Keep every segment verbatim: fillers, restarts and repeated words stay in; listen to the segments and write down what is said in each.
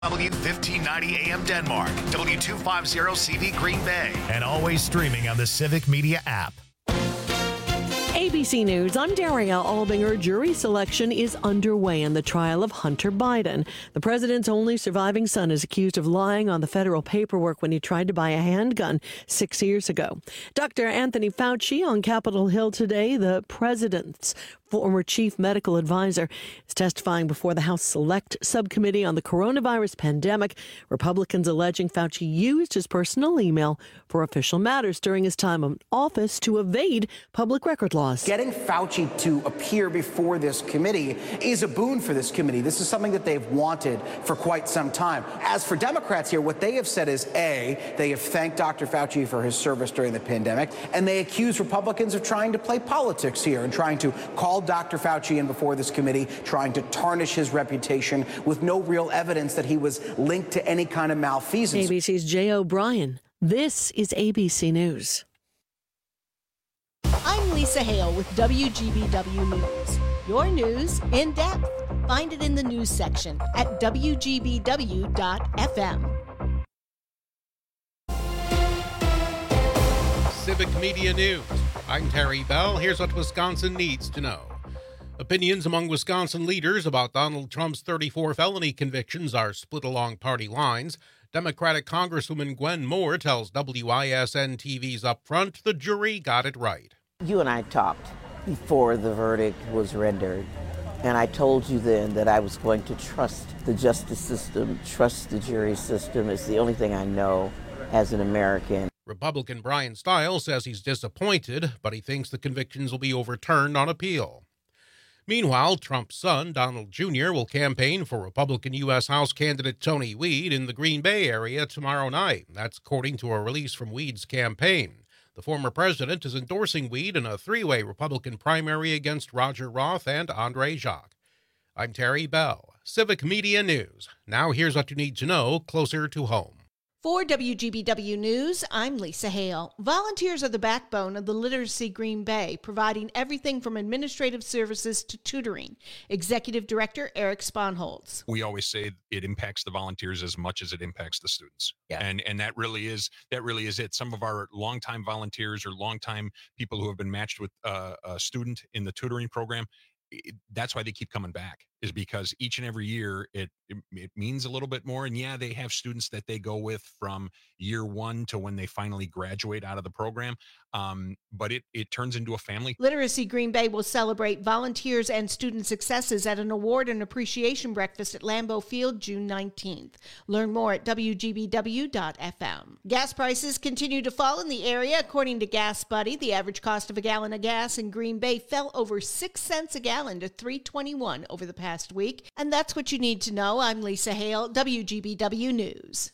W fifteen ninety A M Denmark, W two fifty C V Green Bay, and always streaming on the Civic Media app. A B C News, I'm Daria Albinger. Jury selection is underway in the trial of Hunter Biden. The president's only surviving son is accused of lying on the federal paperwork when he tried to buy a handgun six years ago. Doctor Anthony Fauci on Capitol Hill today, the president's former chief medical advisor, is testifying before the House Select Subcommittee on the coronavirus pandemic. Republicans alleging Fauci used his personal email for official matters during his time in office to evade public record laws. Getting Fauci to appear before this committee is a boon for this committee. This is something that they've wanted for quite some time. As for Democrats here, what they have said is, A, they have thanked Doctor Fauci for his service during the pandemic, and they accuse Republicans of trying to play politics here and trying to call Doctor Fauci in before this committee, trying to tarnish his reputation with no real evidence that he was linked to any kind of malfeasance. A B C's Jay O'Brien. This is A B C News. I'm Lisa Hale with W G B W News. Your news in depth. Find it in the news section at W G B W dot F M. Civic Media News. I'm Terry Bell. Here's what Wisconsin needs to know. Opinions among Wisconsin leaders about Donald Trump's thirty-four felony convictions are split along party lines. Democratic Congresswoman Gwen Moore tells W I S N T V's Upfront the jury got it right. You and I talked before the verdict was rendered, and I told you then that I was going to trust the justice system, trust the jury system. It's the only thing I know as an American. Republican Brian Stiles says he's disappointed, but he thinks the convictions will be overturned on appeal. Meanwhile, Trump's son, Donald Junior, will campaign for Republican U S House candidate Tony Weed in the Green Bay area tomorrow night. That's according to a release from Weed's campaign. The former president is endorsing Weed in a three-way Republican primary against Roger Roth and Andre Jacques. I'm Terry Bell, Civic Media News. Now here's what you need to know closer to home. For W G B W News, I'm Lisa Hale. Volunteers are the backbone of the Literacy Green Bay, providing everything from administrative services to tutoring. Executive Director Eric Sponholz. We always say it impacts the volunteers as much as it impacts the students. Yeah. And and that really is that really is it. Some of our longtime volunteers or longtime people who have been matched with uh, a student in the tutoring program, it, that's why they keep coming back, is because each and every year it, it it means a little bit more. And yeah, they have students that they go with from year one to when they finally graduate out of the program. Um, but it it turns into a family. Literacy Green Bay will celebrate volunteers and student successes at an award and appreciation breakfast at Lambeau Field June nineteenth. Learn more at W G B W dot F M. Gas prices continue to fall in the area. According to Gas Buddy, the average cost of a gallon of gas in Green Bay fell over six cents a gallon to three twenty-one over the past week. And that's what you need to know. I'm Lisa Hale, W G B W News.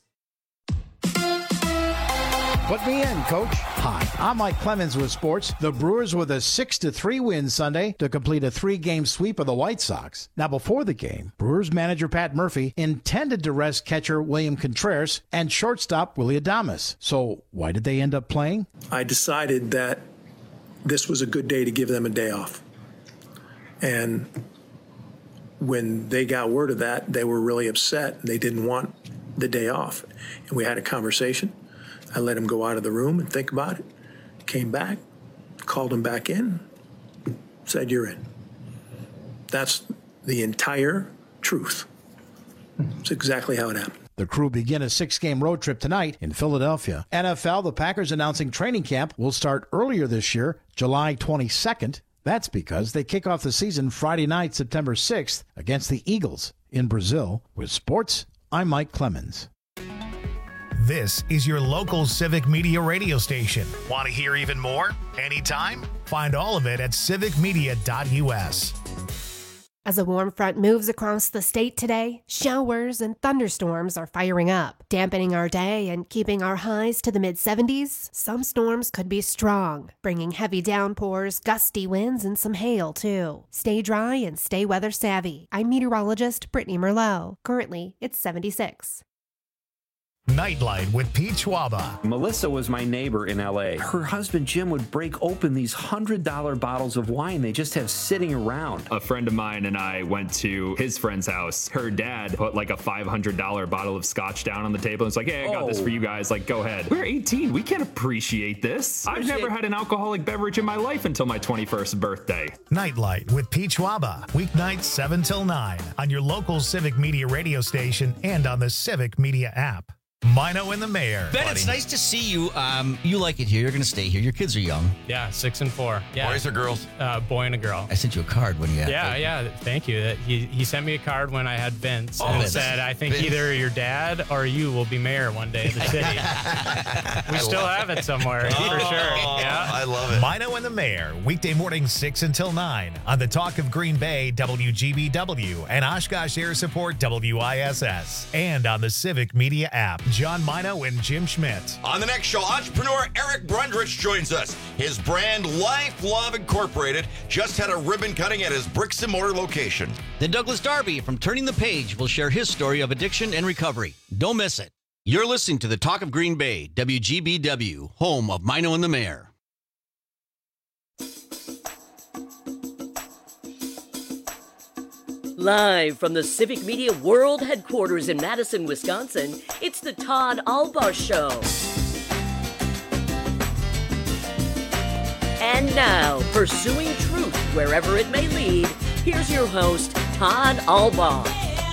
Put me in, Coach. Hi, I'm Mike Clemens with sports. The Brewers with a six to three win Sunday to complete a three-game sweep of the White Sox. Now, before the game, Brewers manager Pat Murphy intended to rest catcher William Contreras and shortstop Willy Adames. So why did they end up playing? I decided that this was a good day to give them a day off. And when they got word of that, they were really upset. They didn't want the day off. And we had a conversation. I let him go out of the room and think about it. Came back, called him back in, said, you're in. That's the entire truth. It's exactly how it happened. The Crew begin a six-game road trip tonight in Philadelphia. N F L, the Packers announcing training camp will start earlier this year, July twenty-second. That's because they kick off the season Friday night, September sixth, against the Eagles in Brazil. With sports, I'm Mike Clemens. This is your local Civic Media radio station. Want to hear even more? Anytime? Find all of it at civic media dot U S. As a warm front moves across the state today, showers and thunderstorms are firing up, dampening our day and keeping our highs to the mid seventies. Some storms could be strong, bringing heavy downpours, gusty winds, and some hail, too. Stay dry and stay weather savvy. I'm meteorologist Brittany Merlot. Currently, it's seventy-six. Nightlight with Pete Schwaba. Melissa was my neighbor in L A. Her husband Jim would break open these one hundred dollar bottles of wine they just have sitting around. A friend of mine and I went to his friend's house. Her dad put like a five hundred dollar bottle of scotch down on the table and was like, hey, I got oh. this for you guys. Like, go ahead. We're eighteen. We can't appreciate this. I've never had an alcoholic beverage in my life until my twenty-first birthday. Nightlight with Pete Schwaba. Weeknights seven till nine on your local Civic Media radio station and on the Civic Media app. Mino and the Mayor. Ben, buddy. It's nice to see you. Um, you like it here. You're going to stay here. Your kids are young. Yeah, six and four. Yeah. Boys or girls? Uh, boy and a girl. I sent you a card when you had Yeah, it. yeah. Thank you. He he sent me a card when I had Vince oh, and Vince. said, I think Vince. either your dad or you will be mayor one day of the city. We still have it somewhere, oh, for sure. Yeah, I love it. Mino and the Mayor, weekday mornings six until nine on the Talk of Green Bay, W G B W, and Oshkosh Air Support, W I S S, and on the Civic Media app. John Mino and Jim Schmidt. On the next show, entrepreneur Eric Brundrich joins us. His brand, Life Love Incorporated, just had a ribbon cutting at his bricks and mortar location. Then Douglas Darby from Turning the Page will share his story of addiction and recovery. Don't miss it. You're listening to the Talk of Green Bay, W G B W, home of Mino and the Mayor. Live from the Civic Media World Headquarters in Madison, Wisconsin, it's the Todd Albaugh Show. And now, pursuing truth wherever it may lead, here's your host, Todd Albaugh.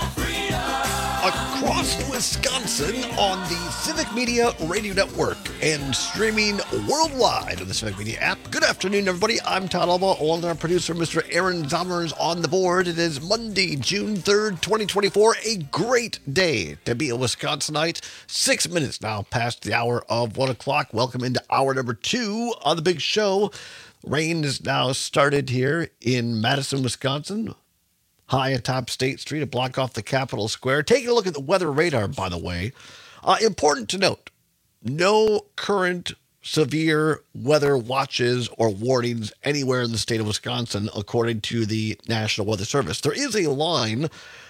Across Wisconsin on the Civic Media Radio Network and streaming worldwide on the Civic Media app. Good afternoon, everybody. I'm Todd Albaugh, along with our producer, Mister Aaron Zommers, on the board. It is Monday, June third, twenty twenty-four. A great day to be a Wisconsinite. Six minutes now past the hour of one o'clock. Welcome into hour number two of the big show. Rain has now started here in Madison, Wisconsin. High atop State Street to block off the Capitol Square. Taking a look at the weather radar, by the way. Uh, important to note, no current severe weather watches or warnings anywhere in the state of Wisconsin, according to the National Weather Service. There is a line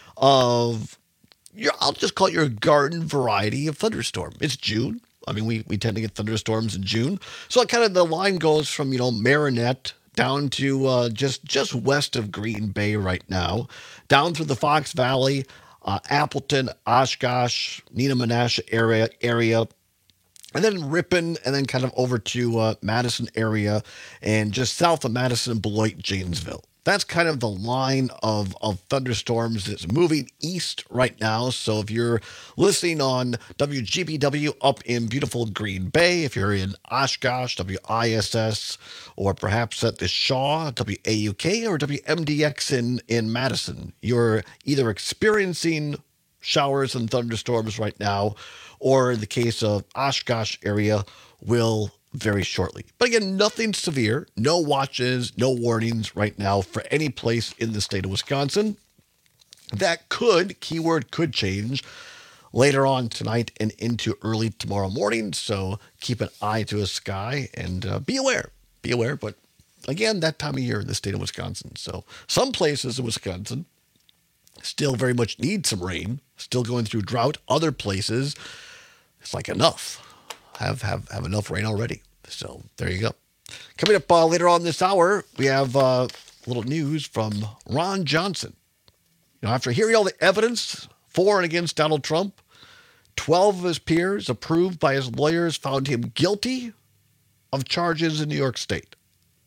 of, your, I'll just call it your garden variety of thunderstorm. It's June. I mean, we, we tend to get thunderstorms in June. So kind of the line goes from, you know, Marinette down to uh, just just west of Green Bay right now, down through the Fox Valley, uh, Appleton, Oshkosh, Neenah-Menasha area, area, and then Ripon, and then kind of over to uh, Madison area, and just south of Madison, Beloit, Janesville. That's kind of the line of, of thunderstorms that's moving east right now. So if you're listening on W G B W up in beautiful Green Bay, if you're in Oshkosh, W I S S, or perhaps at the Shaw, W A U K, or W M D X in, in Madison, you're either experiencing showers and thunderstorms right now, or in the case of Oshkosh area, will very shortly. But again, nothing severe, no watches, no warnings right now for any place in the state of Wisconsin. That could, keyword could change later on tonight and into early tomorrow morning. So keep an eye to the sky and uh, be aware, be aware. But again, that time of year in the state of Wisconsin. So some places in Wisconsin still very much need some rain, still going through drought. Other places, it's like enough. Have, have have enough rain already. So there you go. Coming up uh, later on this hour, we have uh, a little news from Ron Johnson. You know, after hearing all the evidence for and against Donald Trump, twelve of his peers, approved by his lawyers, found him guilty of charges in New York State.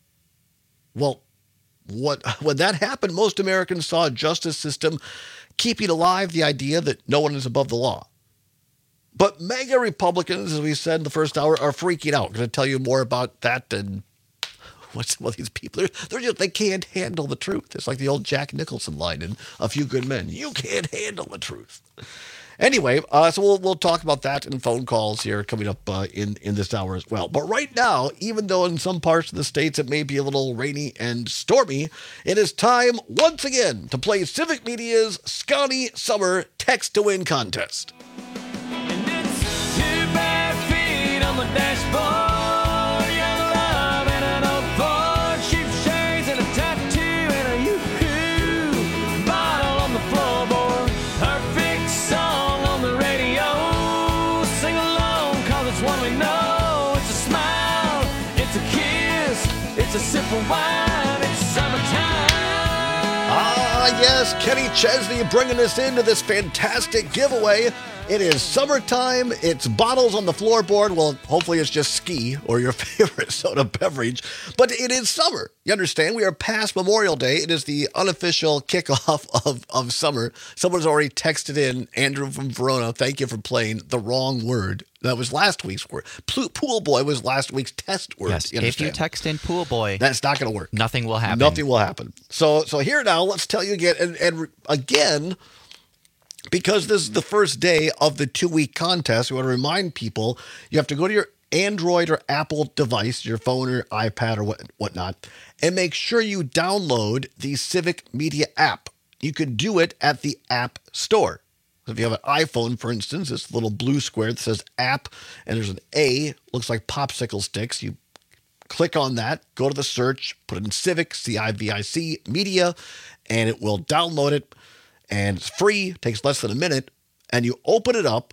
Well, what when that happened, most Americans saw a justice system keeping alive the idea that no one is above the law. But MAGA Republicans, as we said in the first hour, are freaking out. I'm going to tell you more about that and what some of these people are. They're just, they can't handle the truth. It's like the old Jack Nicholson line in A Few Good Men. You can't handle the truth. Anyway, uh, so we'll we'll talk about that in phone calls here coming up uh, in, in this hour as well. But right now, even though in some parts of the states it may be a little rainy and stormy, it is time once again to play Civic Media's Scotty Summer Text to Win contest. The dashboard, young love and an old Ford, cheap shades and a tattoo and a yoo-hoo bottle on the floorboard. Perfect song on the radio, It's a sip of wine, it's summertime. Ah, yes, Kenny Chesney bringing us into this fantastic giveaway. It is summertime. It's bottles on the floorboard. Well, hopefully it's just ski or your favorite soda beverage. But it is summer. You understand? We are past Memorial Day. It is the unofficial kickoff of, of summer. Someone's already texted in, Andrew from Verona, thank you for playing the wrong word. That was last week's word. Pool boy was last week's test word. Yes, you if you text in pool boy, that's not going to work. Nothing will happen. Nothing will happen. So, so here now, let's tell you again, and, and again, because this is the first day of the two-week contest, we want to remind people you have to go to your Android or Apple device, your phone or iPad or what, whatnot, and make sure you download the Civic Media app. You could do it at the App Store. So if you have an iPhone, for instance, this little blue square that says App, and there's an A, looks like popsicle sticks. You click on that, go to the search, put it in Civic, C I V I C, Media, and it will download it. And it's free, takes less than a minute, and you open it up,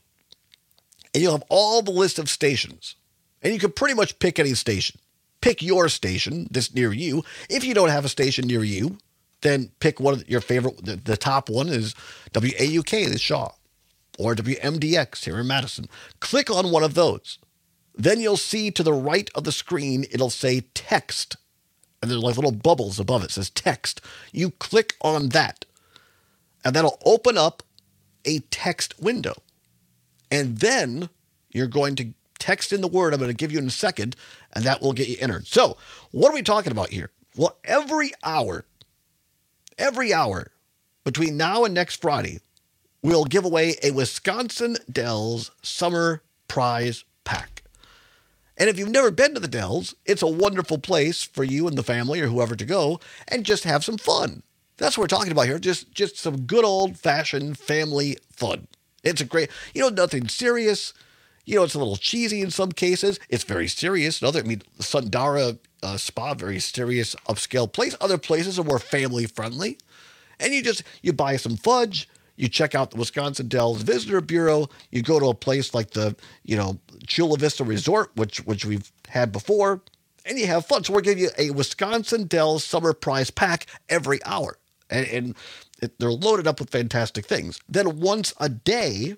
and you'll have all the list of stations. And you can pretty much pick any station. Pick your station that's near you. If you don't have a station near you, then pick one of your favorite. The, the top one is W A U K, the Shaw, or W M D X here in Madison. Click on one of those. Then you'll see to the right of the screen, it'll say text. And there's like little bubbles above it. It says text. You click on that. And that'll open up a text window. And then you're going to text in the word I'm going to give you in a second, and that will get you entered. So what are we talking about here? Well, every hour, every hour between now and next Friday, we'll give away a Wisconsin Dells Summer Prize Pack. And if you've never been to the Dells, it's a wonderful place for you and the family or whoever to go and just have some fun. That's what we're talking about here. Just just some good old-fashioned family fun. It's a great, you know, nothing serious. You know, it's a little cheesy in some cases. It's very serious. In other, I mean, Sundara uh, Spa, very serious, upscale place. Other places are more family-friendly. And you just, you buy some fudge. You check out the Wisconsin Dells Visitor Bureau. You go to a place like the, you know, Chula Vista Resort, which which we've had before. And you have fun. So we're giving you a Wisconsin Dells Summer Prize Pack every hour. And, and it, they're loaded up with fantastic things. Then once a day,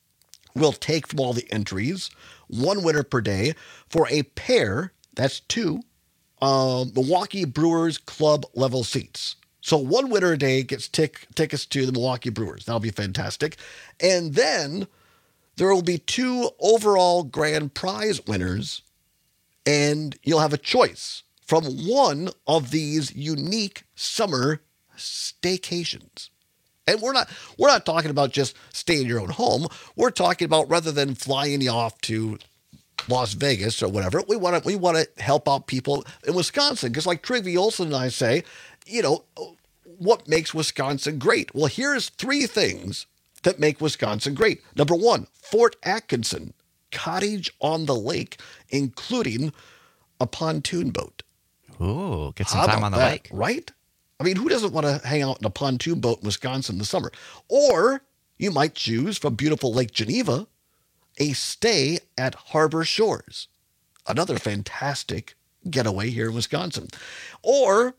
we'll take from all the entries, one winner per day, for a pair, that's two, uh, Milwaukee Brewers Club level seats. So one winner a day gets tic- tickets to the Milwaukee Brewers. That'll be fantastic. And then there will be two overall grand prize winners, and you'll have a choice from one of these unique summer staycations. And we're not we're not talking about just staying in your own home. We're talking about rather than flying you off to Las Vegas or whatever, we want to we want to help out people in Wisconsin. Because like Trygve Olsen and I say, you know, what makes Wisconsin great? Well, here's three things that make Wisconsin great. Number one, Fort Atkinson, cottage on the lake, including a pontoon boat. Ooh, get some How time about on the that, lake. Right? I mean, who doesn't want to hang out in a pontoon boat in Wisconsin in the summer? Or you might choose from beautiful Lake Geneva, a stay at Harbor Shores, another fantastic getaway here in Wisconsin. Or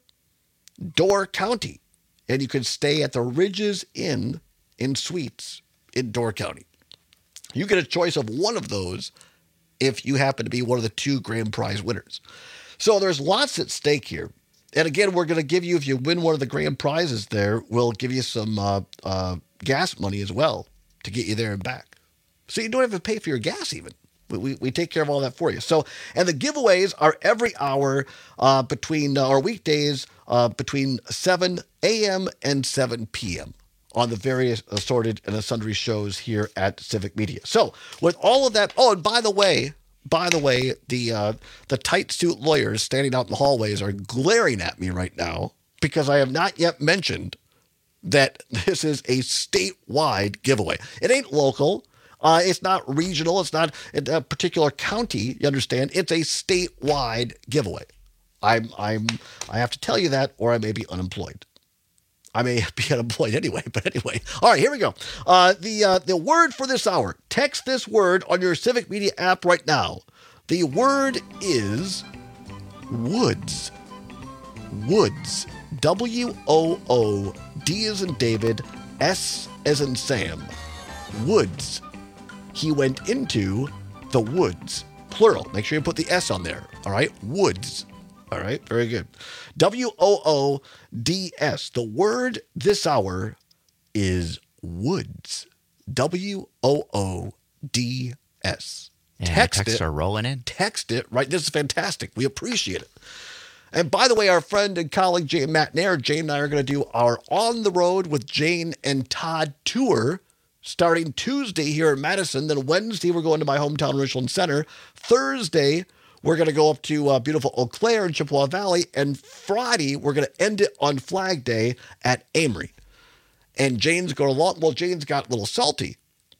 Door County, and you could stay at the Ridges Inn in Suites in Door County. You get a choice of one of those if you happen to be one of the two grand prize winners. So there's lots at stake here. And again, we're going to give you, if you win one of the grand prizes there, we'll give you some uh, uh, gas money as well to get you there and back. So you don't have to pay for your gas even. We, we, we take care of all that for you. So, and the giveaways are every hour uh, between, uh, or weekdays uh, between seven a.m. and seven p.m. on the various assorted and sundry shows here at Civic Media. So with all of that, oh, and by the way, By the way, the uh, the tight suit lawyers standing out in the hallways are glaring at me right now because I have not yet mentioned that this is a statewide giveaway. It ain't local. Uh, it's not regional. It's not in a particular county. You understand? It's a statewide giveaway. I'm I'm I have to tell you that, or I may be unemployed. I may be unemployed anyway, but anyway. All right, here we go. Uh, the uh, the word for this hour. Text this word on your Civic Media app right now. The word is woods. Woods. W O O D as in David, S as in Sam. Woods. He went into the woods. Plural. Make sure you put the S on there. All right? Woods. All right? Very good. W O O D S. The word this hour is woods. W O O D S. Yeah, Text texts it. are rolling in. Text it. Right? This is fantastic. We appreciate it. And by the way, our friend and colleague Jane McNair, Jane and I are going to do our On the Road with Jane and Todd tour starting Tuesday here in Madison. Then Wednesday, we're going to my hometown, Richland Center. Thursday, we're going to go up to uh, beautiful Eau Claire in Chippewa Valley. And Friday, we're going to end it on Flag Day at Amory. And Jane's going along. Well, Jane's got a little salty.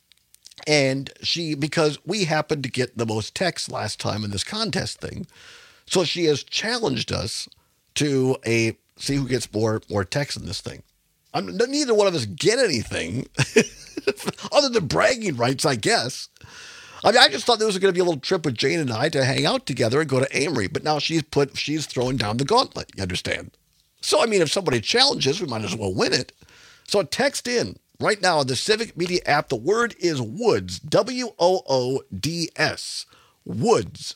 And she, because we happened to get the most texts last time in this contest thing, so she has challenged us to a see who gets more more texts in this thing. I'm, neither one of us get anything other than bragging rights, I guess. I mean, I just thought there was going to be a little trip with Jane and I to hang out together and go to Amory, but now she's put she's throwing down the gauntlet. You understand? So I mean, if somebody challenges, we might as well win it. So text in right now on the Civic Media app. The word is Woods. W O O D S. Woods.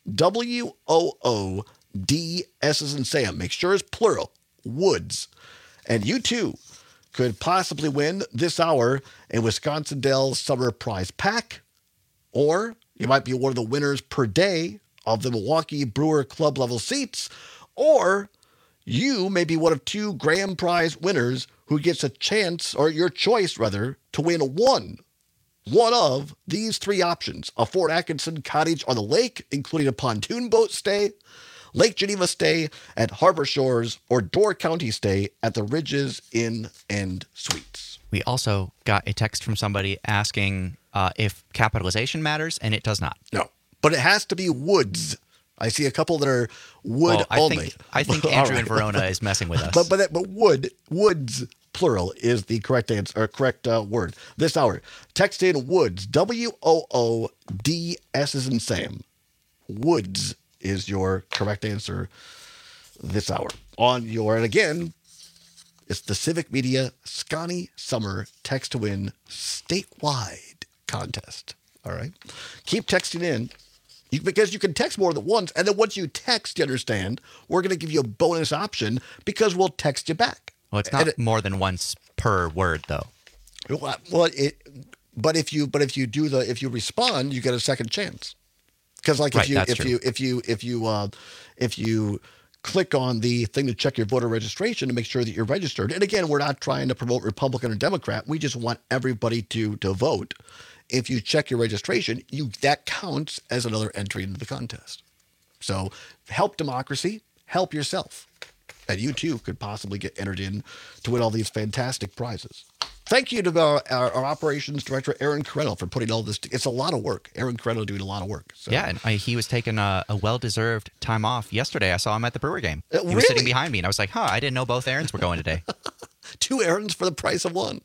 W O O D S as in Sam. Make sure it's plural. Woods. And you too could possibly win this hour a Wisconsin Dells Summer Prize Pack, or you might be one of the winners per day of the Milwaukee Brewer Club level seats, or you may be one of two grand prize winners who gets a chance, or your choice rather, to win one One of these three options: a Fort Atkinson cottage on the lake, including a pontoon boat stay, Lake Geneva stay at Harbor Shores, or Door County stay at the Ridges Inn and Suites. We also got a text from somebody asking uh, if capitalization matters, and it does not. No, but it has to be Woods. I see a couple that are wood well, I only. Think, I think Andrew right. in Verona is messing with us. But but but wood Woods. Plural is the correct answer, or correct uh, word this hour. Text in Woods, W O O D S as in Sam. Woods is your correct answer this hour. On your, and again, it's the Civic Media Scotty Summer Text to Win statewide contest. All right. Keep texting in. You, because you can text more than once, and then once you text, you understand, we're going to give you a bonus option because we'll text you back. Well, it's not it, more than once per word, though. Well, it, but if you but if you do the if you respond, you get a second chance. Because like right, if you if true. you if you if you uh, if you click on the thing to check your voter registration to make sure that you're registered. And again, we're not trying to promote Republican or Democrat. We just want everybody to to vote. If you check your registration, you that counts as another entry into the contest. So help democracy, help yourself. And you too could possibly get entered in to win all these fantastic prizes. Thank you to our, our, our operations director, Aaron Correno, for putting all this together. It's a lot of work. Aaron Correno doing a lot of work. So. Yeah, and I, he was taking a, a well-deserved time off yesterday. I saw him at the Brewer game. Uh, he really? was sitting behind me, and I was like, huh, I didn't know both Aarons were going today. Two Aarons for the price of one.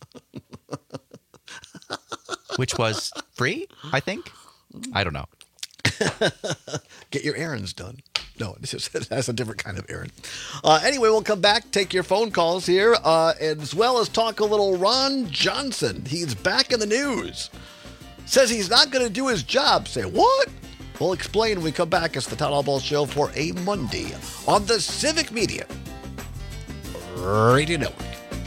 Which was free, I think? I don't know. Get your errands done. No, this is, that's a different kind of errand. Uh, anyway, we'll come back, take your phone calls here, uh, as well as talk a little Ron Johnson. He's back in the news. Says he's not going to do his job. Say, what? We'll explain when we come back. It's the Town Hall Ball Show for a Monday on the Civic Media Radio Network.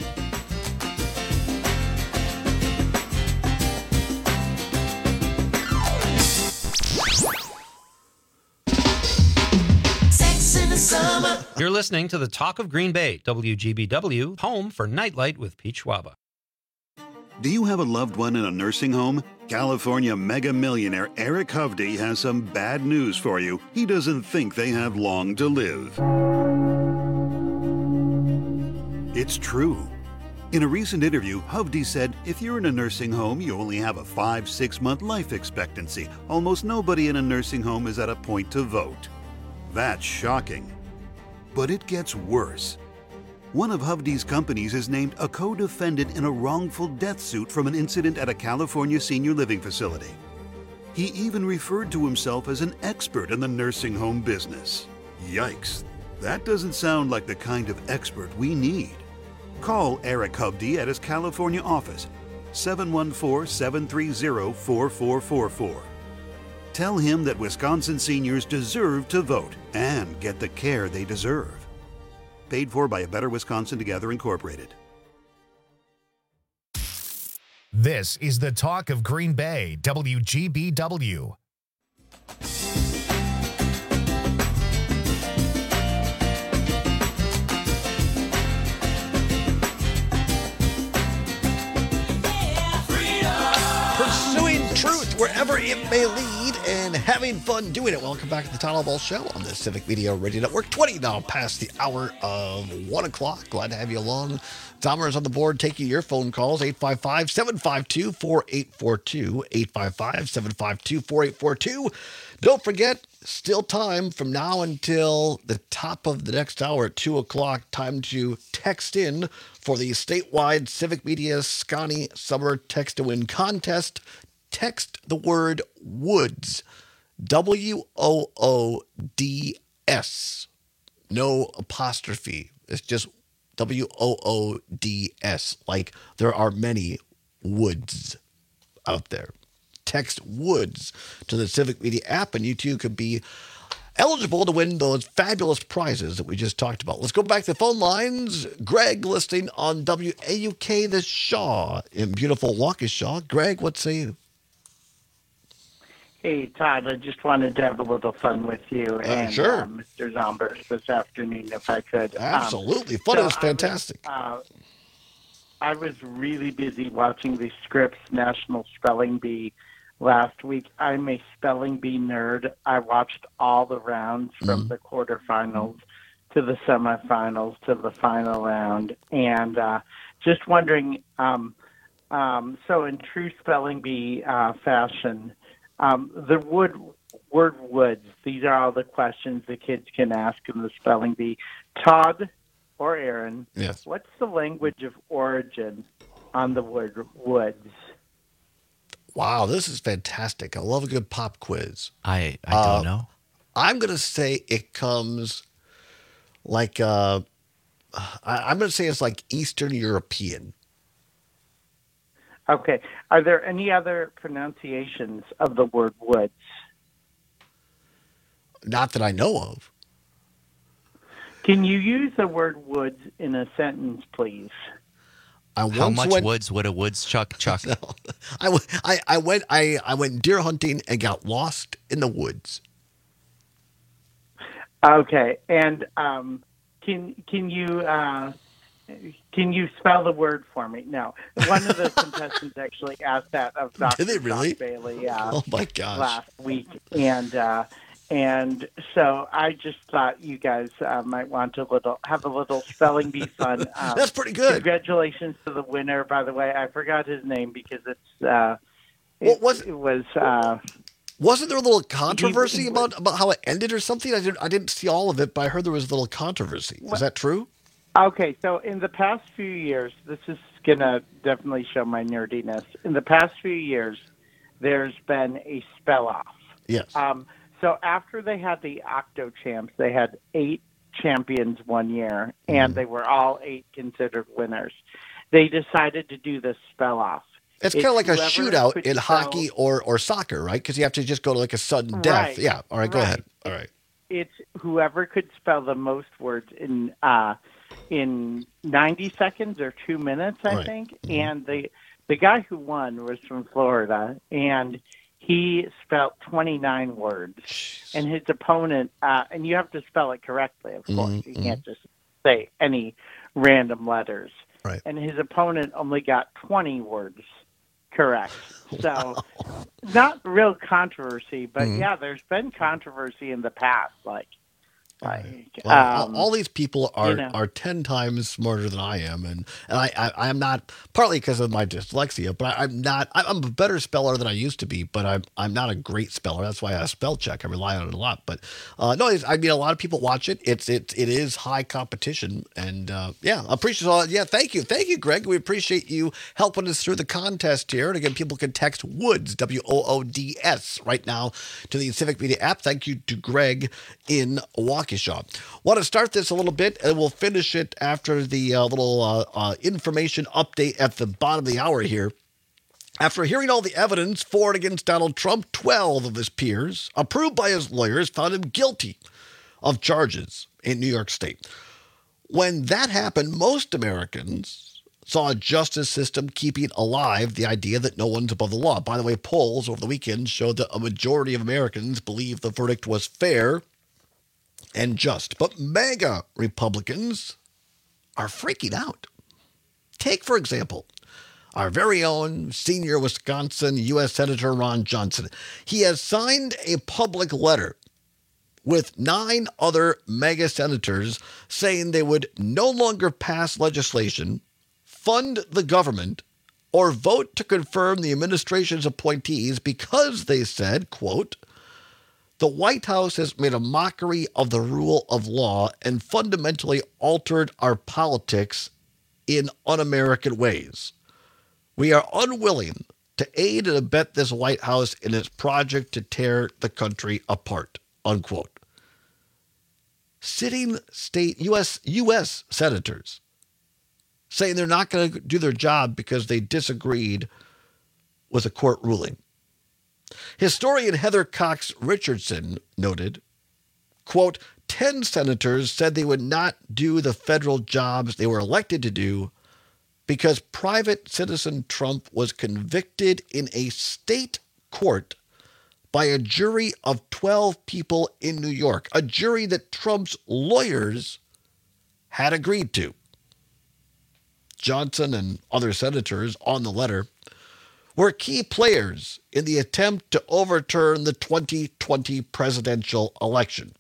Summer. You're listening to the Talk of Green Bay, W G B W, home for Nightlight with Pete Schwaba. Do you have a loved one in a nursing home? California mega millionaire Eric Hovde has some bad news for you. He doesn't think they have long to live. It's true. In a recent interview, Hovde said, if you're in a nursing home, you only have a five, six month life expectancy. Almost nobody in a nursing home is at a point to vote. That's shocking. But it gets worse. One of Hovde's companies is named a co-defendant in a wrongful death suit from an incident at a California senior living facility. He even referred to himself as an expert in the nursing home business. Yikes. That doesn't sound like the kind of expert we need. Call Eric Hubdy at his California office, seven one four, seven three zero, four four four four. Tell him that Wisconsin seniors deserve to vote and get the care they deserve. Paid for by A Better Wisconsin Together Incorporated. This is the Talk of Green Bay, W G B W. Pursuing truth wherever it may lead and having fun doing it. Welcome back to the Todd Ball Show on the Civic Media Radio Network. twenty now past the hour of one o'clock. Glad to have you along. Dahmer's on the board taking your phone calls. eight five five, seven five two, four eight four two. eight five five, seven five two, four eight four two. Don't forget, still time from now until the top of the next hour at two o'clock. Time to text in for the statewide Civic Media Scotty Summer Text to Win contest. Text the word Woods, W O O D S. No apostrophe. It's just W O O D S. Like there are many woods out there. Text Woods to the Civic Media app, and you too could be eligible to win those fabulous prizes that we just talked about. Let's go back to the phone lines. Greg listening on W A U K, the Shaw in beautiful Waukesha. Greg, what say you? Hey, Todd, I just wanted to have a little fun with you Uh, and sure. uh, Mister Zombers this afternoon, if I could. Absolutely. Um, Fun so is fantastic. I was, uh, I was really busy watching the Scripps National Spelling Bee last week. I'm a spelling bee nerd. I watched all the rounds from Mm. the quarterfinals to the semifinals to the final round. And uh, just wondering, um, um, so in true spelling bee uh, fashion, um, the wood, word woods, these are all the questions the kids can ask in the spelling bee. Todd or Aaron, yes. What's the language of origin on the word woods? Wow, this is fantastic. I love a good pop quiz. I, I don't Uh, know. I'm going to say it comes like, uh, I, I'm going to say it's like Eastern European. Okay. Are there any other pronunciations of the word woods? Not that I know of. Can you use the word woods in a sentence, please? I How once much went, woods would a woods chuck chuck? No, I, w- I, I went I, I went deer hunting and got lost in the woods. Okay. And um, can can you uh, can you spell the word for me? No. One of the contestants actually asked that of Doctor Did they really? Doc Bailey uh, Oh my gosh. last week, and uh, and so I just thought you guys uh, might want to little have a little spelling bee fun. Um, That's pretty good. Congratulations to the winner, by the way. I forgot his name because it's uh, it, What was- it was. Uh, Wasn't there a little controversy about, about how it ended or something? I didn't I didn't see all of it, but I heard there was a little controversy. Is that true? Okay, so in the past few years, this is going to definitely show my nerdiness. In the past few years, there's been a spell-off. Yes. Um, so after they had the Octo Champs, they had eight champions one year, and they were all eight considered winners. They decided to do this spell-off. It's kind of like a whoever shootout could in spell- hockey or, or soccer, right? Because you have to just go to like a sudden death. Right, Yeah. All right, go right. ahead. All right. It's whoever could spell the most words in uh, in ninety seconds or two minutes, I Right. think. And the the guy who won was from Florida, and he spelled twenty-nine words. And his opponent, uh, and you have to spell it correctly, of course. Mhm, You can't just say any random letters. Right. And his opponent only got twenty words correct. So, not real controversy, but Mhm. yeah, there's been controversy in the past, like, like Well, all- um, all these people are, you know. are ten times smarter than I am, and, and I, I I'm not partly because of my dyslexia, but I, I'm not. I'm a better speller than I used to be, but I'm I'm not a great speller. That's why I spell check. I rely on it a lot. But uh, no, it's, I mean, a lot of people watch it. It's it it is high competition, and uh, yeah, I appreciate all. Yeah, thank you, thank you, Greg. We appreciate you helping us through the contest here. And again, people can text Woods W O O D S right now to the Civic Media app. Thank you to Greg in Waukesha. Waukesha. Want to start this a little bit, and we'll finish it after the uh, little uh, uh, information update at the bottom of the hour here. After hearing all the evidence for and against Donald Trump, twelve of his peers, approved by his lawyers, found him guilty of charges in New York State. When that happened, most Americans saw a justice system keeping alive the idea that no one's above the law. By the way, polls over the weekend showed that a majority of Americans believe the verdict was fair and just. But MAGA Republicans are freaking out. Take, for example, our very own senior Wisconsin U S Senator Ron Johnson. He has signed a public letter with nine other MAGA senators saying they would no longer pass legislation, fund the government, or vote to confirm the administration's appointees because they said, quote, the White House has made a mockery of the rule of law and fundamentally altered our politics in un-American ways. We are unwilling to aid and abet this White House in its project to tear the country apart, unquote. Sitting state U S U S senators saying they're not going to do their job because they disagreed with a court ruling. Historian Heather Cox Richardson noted, quote, ten senators said they would not do the federal jobs they were elected to do because private citizen Trump was convicted in a state court by a jury of twelve people in New York, a jury that Trump's lawyers had agreed to. Johnson and other senators on the letter were key players in the attempt to overturn the twenty twenty presidential election.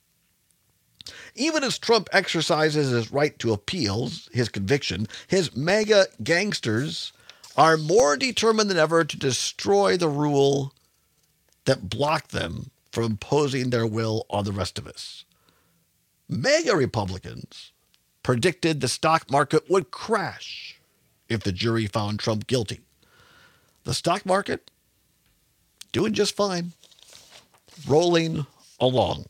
Even as Trump exercises his right to appeals, his conviction, his MAGA gangsters are more determined than ever to destroy the rule that blocked them from imposing their will on the rest of us. MAGA Republicans predicted the stock market would crash if the jury found Trump guilty. The stock market doing just fine, rolling along.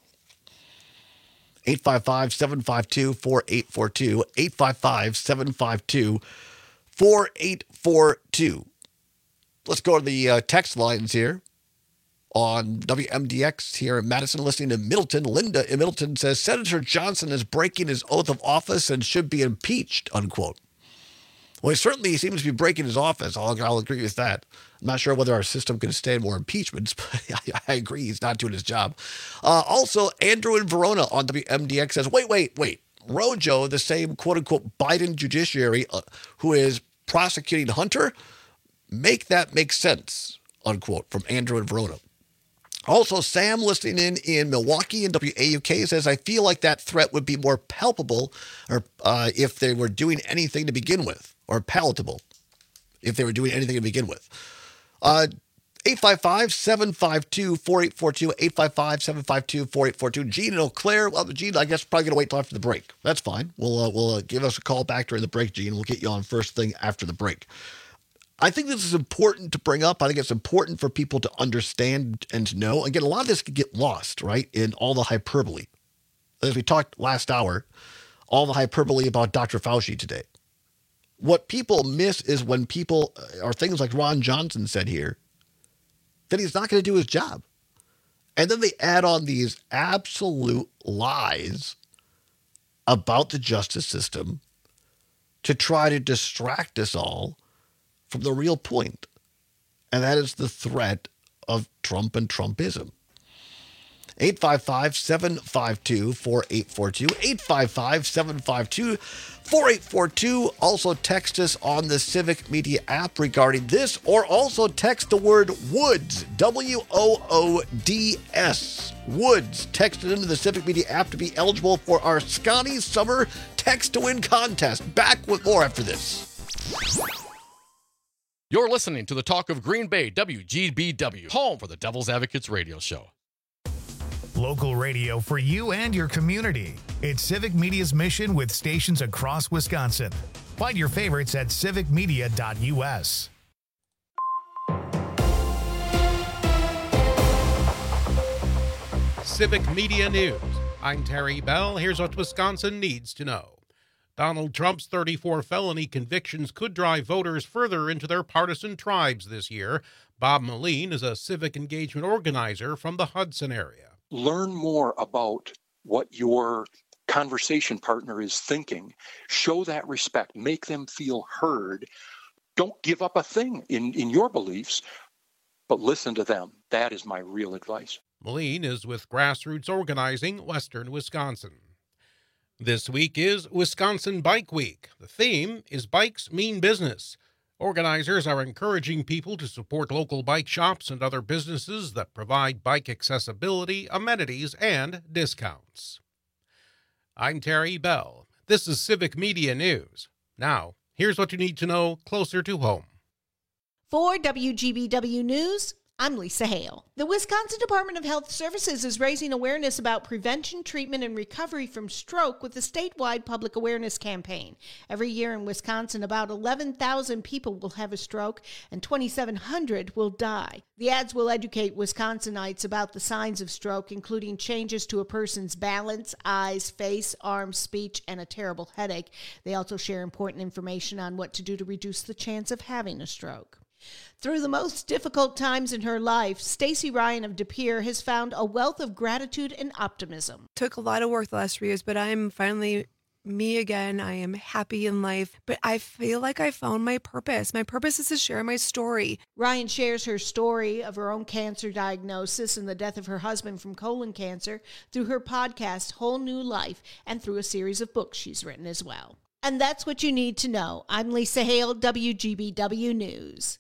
eight five five, seven five two, four eight four two, eight five five, seven five two, four eight four two. Let's go to the uh, text lines here on W M D X here in Madison, listening to Middleton. Linda in Middleton says, Senator Johnson is breaking his oath of office and should be impeached, unquote. Well, he certainly seems to be breaking his office. I'll, I'll agree with that. I'm not sure whether our system can stand more impeachments, but I, I agree he's not doing his job. Uh, also, Andrew in Verona on W M D X says, wait, wait, wait. Rojo, the same quote-unquote Biden judiciary uh, who is prosecuting Hunter, make that make sense, unquote, from Andrew in Verona. Also, Sam listening in in Milwaukee in W A U K says, I feel like that threat would be more palpable or uh, if they were doing anything to begin with, or palatable if they were doing anything to begin with. Uh, eight five five, seven five two, four eight four two, eight five five, seven five two, four eight four two. Gene in Eau Claire. Well, Gene, I guess probably going to wait till after the break. That's fine. We'll, uh, we'll uh, give us a call back during the break, Gene. We'll get you on first thing after the break. I think this is important to bring up. I think it's important for people to understand and to know. Again, a lot of this could get lost, right, in all the hyperbole. As we talked last hour, all the hyperbole about Doctor Fauci today. What people miss is when people, or things like Ron Johnson said here, that he's not going to do his job. And then they add on these absolute lies about the justice system to try to distract us all from the real point, and that is the threat of Trump and Trumpism. eight five five, seven five two, four eight four two, eight five five, seven five two, four eight four two. Also text us on the Civic Media app regarding this, or also text the word WOODS, W O O D S, WOODS. Text it into the Civic Media app to be eligible for our Scotty Summer Text to Win contest. Back with more after this. You're listening to the Talk of Green Bay, W G B W, home for the Devil's Advocates radio show. Local radio for you and your community. It's Civic Media's mission with stations across Wisconsin. Find your favorites at civic media dot U S. Civic Media News. I'm Terry Bell. Here's what Wisconsin needs to know. Donald Trump's thirty-four felony convictions could drive voters further into their partisan tribes this year. Bob Moline is a civic engagement organizer from the Hudson area. Learn more about what your conversation partner is thinking. Show that respect. Make them feel heard. Don't give up a thing in, in your beliefs, but listen to them. That is my real advice. Moline is with Grassroots Organizing, Western Wisconsin. This week is Wisconsin Bike Week. The theme is Bikes Mean Business. Organizers are encouraging people to support local bike shops and other businesses that provide bike accessibility, amenities, and discounts. I'm Terry Bell. This is Civic Media News. Now, here's what you need to know closer to home. For W G B W News, I'm Lisa Hale. The Wisconsin Department of Health Services is raising awareness about prevention, treatment, and recovery from stroke with a statewide public awareness campaign. Every year in Wisconsin, about eleven thousand people will have a stroke and twenty-seven hundred will die. The ads will educate Wisconsinites about the signs of stroke, including changes to a person's balance, eyes, face, arms, speech, and a terrible headache. They also share important information on what to do to reduce the chance of having a stroke. Through the most difficult times in her life, Stacy Ryan of De Pere has found a wealth of gratitude and optimism. Took a lot of work the last three years, but I'm finally me again. I am happy in life, but I feel like I found my purpose. My purpose is to share my story. Ryan shares her story of her own cancer diagnosis and the death of her husband from colon cancer through her podcast, Whole New Life, and through a series of books she's written as well. And that's what you need to know. I'm Lisa Hale, W G B W News.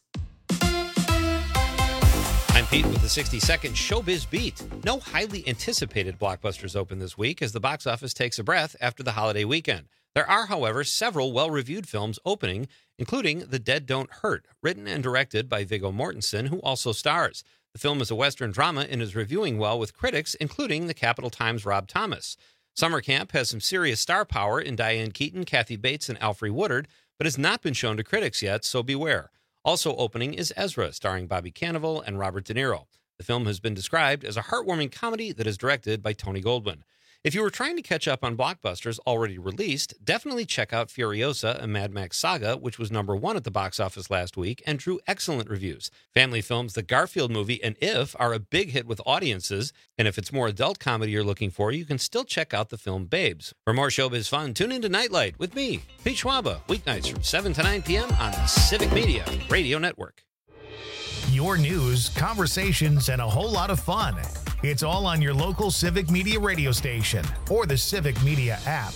I'm Pete with the sixty-second Showbiz Beat. No highly anticipated blockbusters open this week as the box office takes a breath after the holiday weekend. There are, however, several well-reviewed films opening, including The Dead Don't Hurt, written and directed by Viggo Mortensen, who also stars. The film is a Western drama and is reviewing well with critics, including the Capital Times' Rob Thomas. Summer Camp has some serious star power in Diane Keaton, Kathy Bates, and Alfre Woodard, but has not been shown to critics yet, so beware. Also opening is Ezra, starring Bobby Cannavale and Robert De Niro. The film has been described as a heartwarming comedy that is directed by Tony Goldwyn. If you were trying to catch up on blockbusters already released, definitely check out Furiosa, a Mad Max saga, which was number one at the box office last week and drew excellent reviews. Family films The Garfield Movie and If are a big hit with audiences, and if it's more adult comedy you're looking for, you can still check out the film Babes. For more showbiz fun, tune into Nightlight with me, Pete Schwaba, weeknights from seven to nine p.m. on the Civic Media Radio Network. Your news, conversations, and a whole lot of fun. It's all on your local Civic Media radio station or the Civic Media app.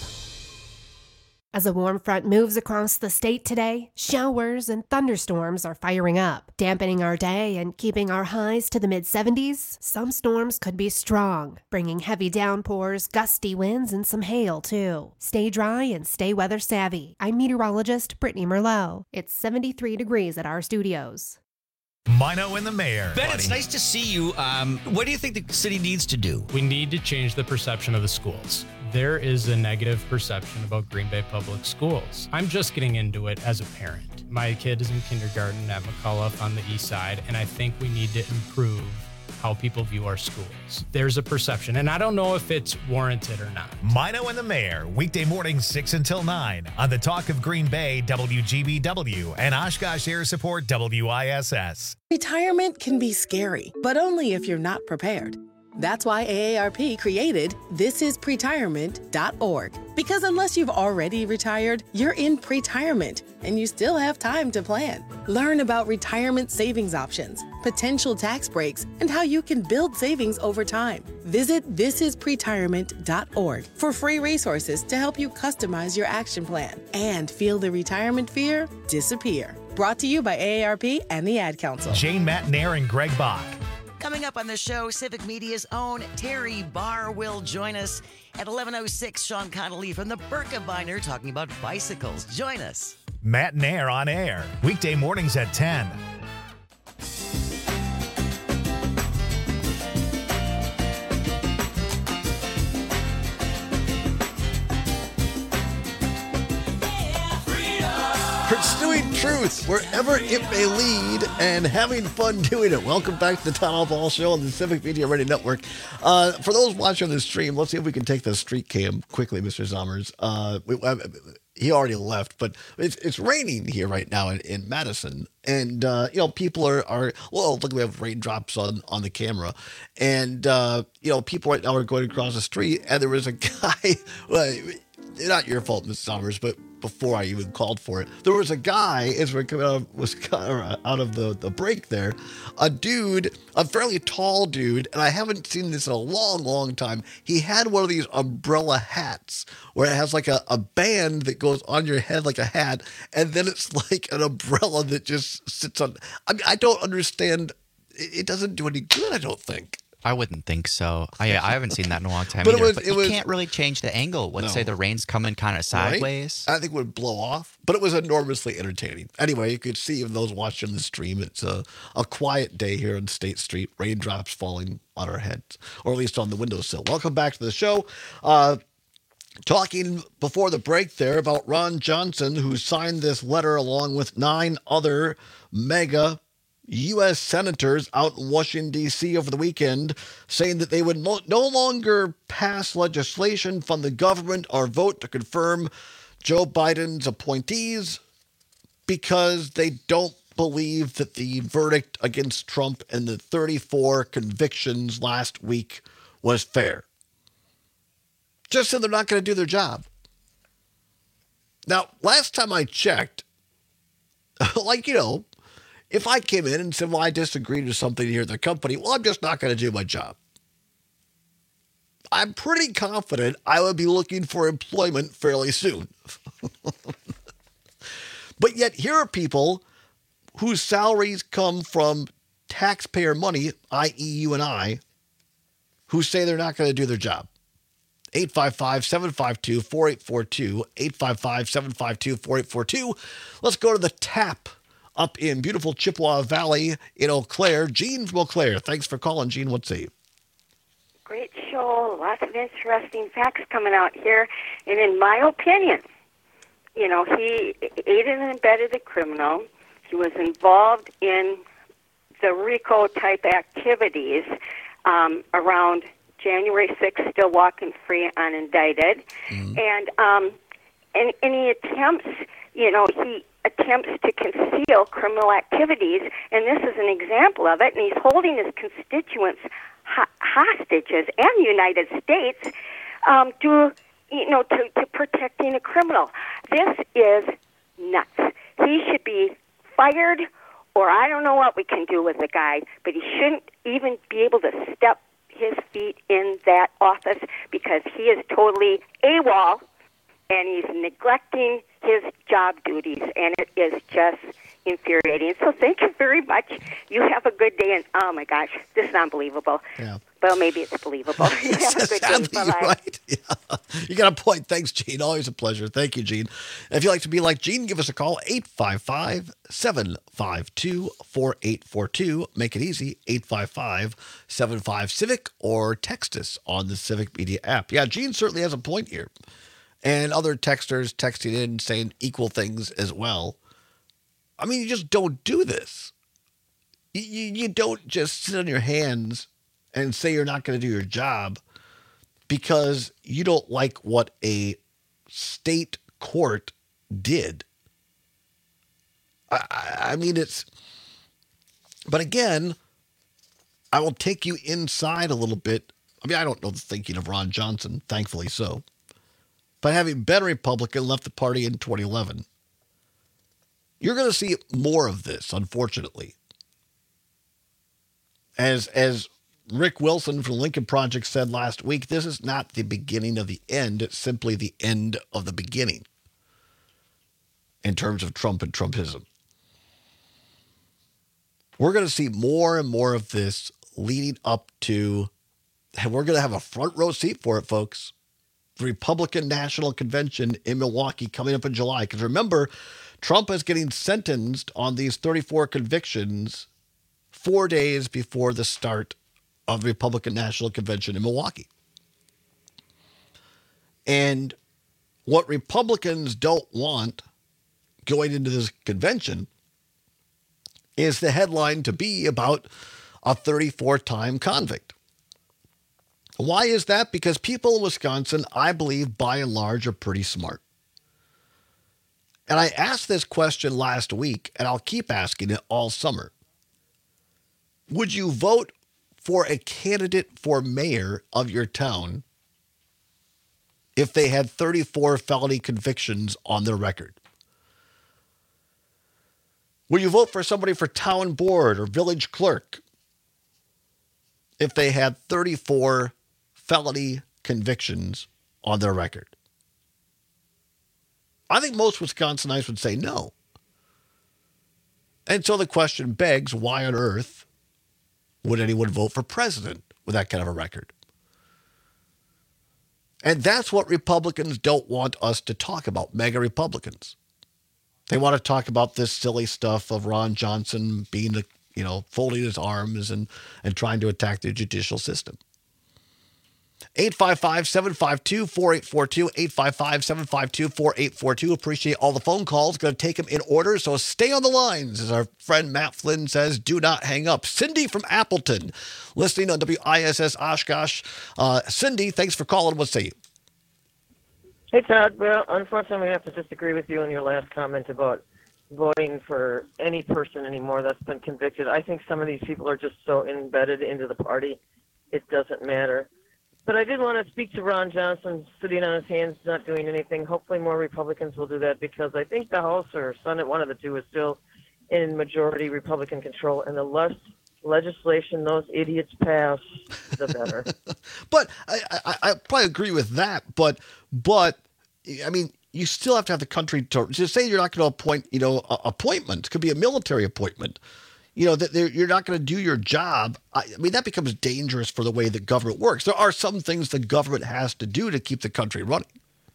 As a warm front moves across the state today, showers and thunderstorms are firing up, dampening our day and keeping our highs to the mid seventies. Some storms could be strong, bringing heavy downpours, gusty winds, and some hail, too. Stay dry and stay weather savvy. I'm meteorologist Brittany Merlot. It's seventy-three degrees at our studios. Mino and the mayor. Ben, buddy. It's nice to see you. Um, what do you think the city needs to do? We need to change the perception of the schools. There is a negative perception about Green Bay Public Schools. I'm just getting into it as a parent. My kid is in kindergarten at McCullough on the east side, and I think we need to improve how people view our schools. There's a perception, and I don't know if it's warranted or not. Mino and the mayor, weekday mornings six until nine on the Talk of Green Bay, W G B W, and Oshkosh Air Support, W I S S. Retirement can be scary, but only if you're not prepared. That's why A A R P created this is pretirement dot org. Because unless you've already retired, you're in pretirement, and you still have time to plan. Learn about retirement savings options, potential tax breaks, and how you can build savings over time. Visit this is pretirement dot org for free resources to help you customize your action plan and feel the retirement fear disappear. Brought to you by A A R P and the Ad Council. Jane Matnair and Greg Bach. Coming up on the show, Civic Media's own Terry Barr will join us at eleven oh six. Sean Connolly from the Birkebeiner talking about bicycles. Join us. Matnair on air, weekday mornings at ten. truth, wherever it may lead, and having fun doing it. Welcome back to the Tom Ball Show on the Civic Media Radio Network. Uh, for those watching the stream, let's see if we can take the street cam quickly, Mister Zommers. Uh, we, uh, he already left, but it's it's raining here right now in, in Madison, and uh, you know people are are well. Look, we have raindrops on on the camera, and uh, you know people right now are going across the street, and there was a guy. Well, not your fault, Mister Zommers, but before I even called for it, there was a guy as we're coming out of, was out of the, the break there, a dude, a fairly tall dude, and I haven't seen this in a long, long time. He had one of these umbrella hats where it has like a, a band that goes on your head like a hat, and then it's like an umbrella that just sits on. I mean, I don't understand. It, it doesn't do any good, I don't think. I wouldn't think so. I I haven't seen that in a long time But it either. was- but it you was- can't really change the angle. Let's No. say the rain's coming kind of sideways. Right? I think it would blow off, but it was enormously entertaining. Anyway, you could see in those watching the stream, it's a, a quiet day here on State Street, raindrops falling on our heads, or at least on the windowsill. Welcome back to the show. Uh, talking before the break there about Ron Johnson, who signed this letter along with nine other mega U S senators out in Washington, D C over the weekend, saying that they would no, no longer pass legislation, fund the government, or vote to confirm Joe Biden's appointees because they don't believe that the verdict against Trump and the thirty-four convictions last week was fair. Just said they're not going to do their job. Now, last time I checked, like, you know, if I came in and said, well, I disagreed with something here at the company, well, I'm just not going to do my job. I'm pretty confident I would be looking for employment fairly soon. But yet here are people whose salaries come from taxpayer money, that is you and I, who say they're not going to do their job. eight five five, seven five two, four eight four two, eight five five, seven five two, four eight four two. Let's go to the tap up in beautiful Chippewa Valley in Eau Claire. Gene from Eau Claire. Thanks for calling, Gene. What's up? Great show. Lots of interesting facts coming out here. And in my opinion, you know, he aided and abetted the criminal. He was involved in the RICO-type activities um, around January sixth, still walking free unindicted. Mm-hmm. And, um, and, and he attempts, you know, he attempts to conceal criminal activities, and this is an example of it, and he's holding his constituents ho- hostages and the United States um, to, you know, to, to protecting a criminal. This is nuts. He should be fired, or I don't know what we can do with the guy, but he shouldn't even be able to step his feet in that office because he is totally AWOL, and he's neglecting his job duties, and it is just infuriating. So thank you very much. You have a good day, and oh my gosh, this is unbelievable. Yeah. Well, maybe it's believable. You have a good day. Bye-bye. Right? Yeah. You got a point. Thanks, Gene. Always a pleasure. Thank you, Gene. If you'd like to be like Gene, give us a call, eight five five, seven five two, four eight four two. Make it easy, eight five five, seven five, CIVIC, or text us on the Civic Media app. Yeah, Gene certainly has a point here. And other texters texting in saying equal things as well. I mean, you just don't do this. You, you, you don't just sit on your hands and say you're not going to do your job because you don't like what a state court did. I, I, I mean, it's... But again, I will take you inside a little bit. I mean, I don't know the thinking of Ron Johnson, thankfully so. But having been a Republican, left the party in twenty eleven, you're going to see more of this, unfortunately. As as Rick Wilson from Lincoln Project said last week, this is not the beginning of the end. It's simply the end of the beginning in terms of Trump and Trumpism. We're going to see more and more of this leading up to, and we're going to have a front row seat for it, folks. The Republican National Convention in Milwaukee coming up in July. Because remember, Trump is getting sentenced on these thirty-four convictions four days before the start of the Republican National Convention in Milwaukee. And what Republicans don't want, going into this convention is the headline to be about a thirty-four-time convict. Why is that? Because people in Wisconsin, I believe, by and large, are pretty smart. And I asked this question last week, and I'll keep asking it all summer. Would you vote for a candidate for mayor of your town if they had thirty-four felony convictions on their record? Will you vote for somebody for town board or village clerk if they had thirty-four felony convictions on their record? I think most Wisconsinites would say no. And so the question begs, why on earth would anyone vote for president with that kind of a record? And that's what Republicans don't want us to talk about, mega Republicans. They want to talk about this silly stuff of Ron Johnson being, the, you know, folding his arms and, and trying to attack the judicial system. eight five five, seven five two, four eight four two, eight five five, seven five two, four eight four two. Appreciate all the phone calls. Going to take them in order, so stay on the lines. As our friend Matt Flynn says, do not hang up. Cindy from Appleton, listening on W I S S Oshkosh. Uh, Cindy, thanks for calling. What say you? Hey, Todd. Well, unfortunately, I have to disagree with you in your last comment about voting for any person anymore that's been convicted. I think some of these people are just so embedded into the party, it doesn't matter. But I did want to speak to Ron Johnson sitting on his hands, not doing anything. Hopefully more Republicans will do that, because I think the House or Senate, one of the two, is still in majority Republican control. And the less legislation those idiots pass, the better. But I, I, I probably agree with that. But, but I mean, you still have to have the country to just say you're not going to appoint, you know, appointments. It could be a military appointment. You know, that you're not going to do your job. I mean, that becomes dangerous for the way that government works. There are some things the government has to do to keep the country running.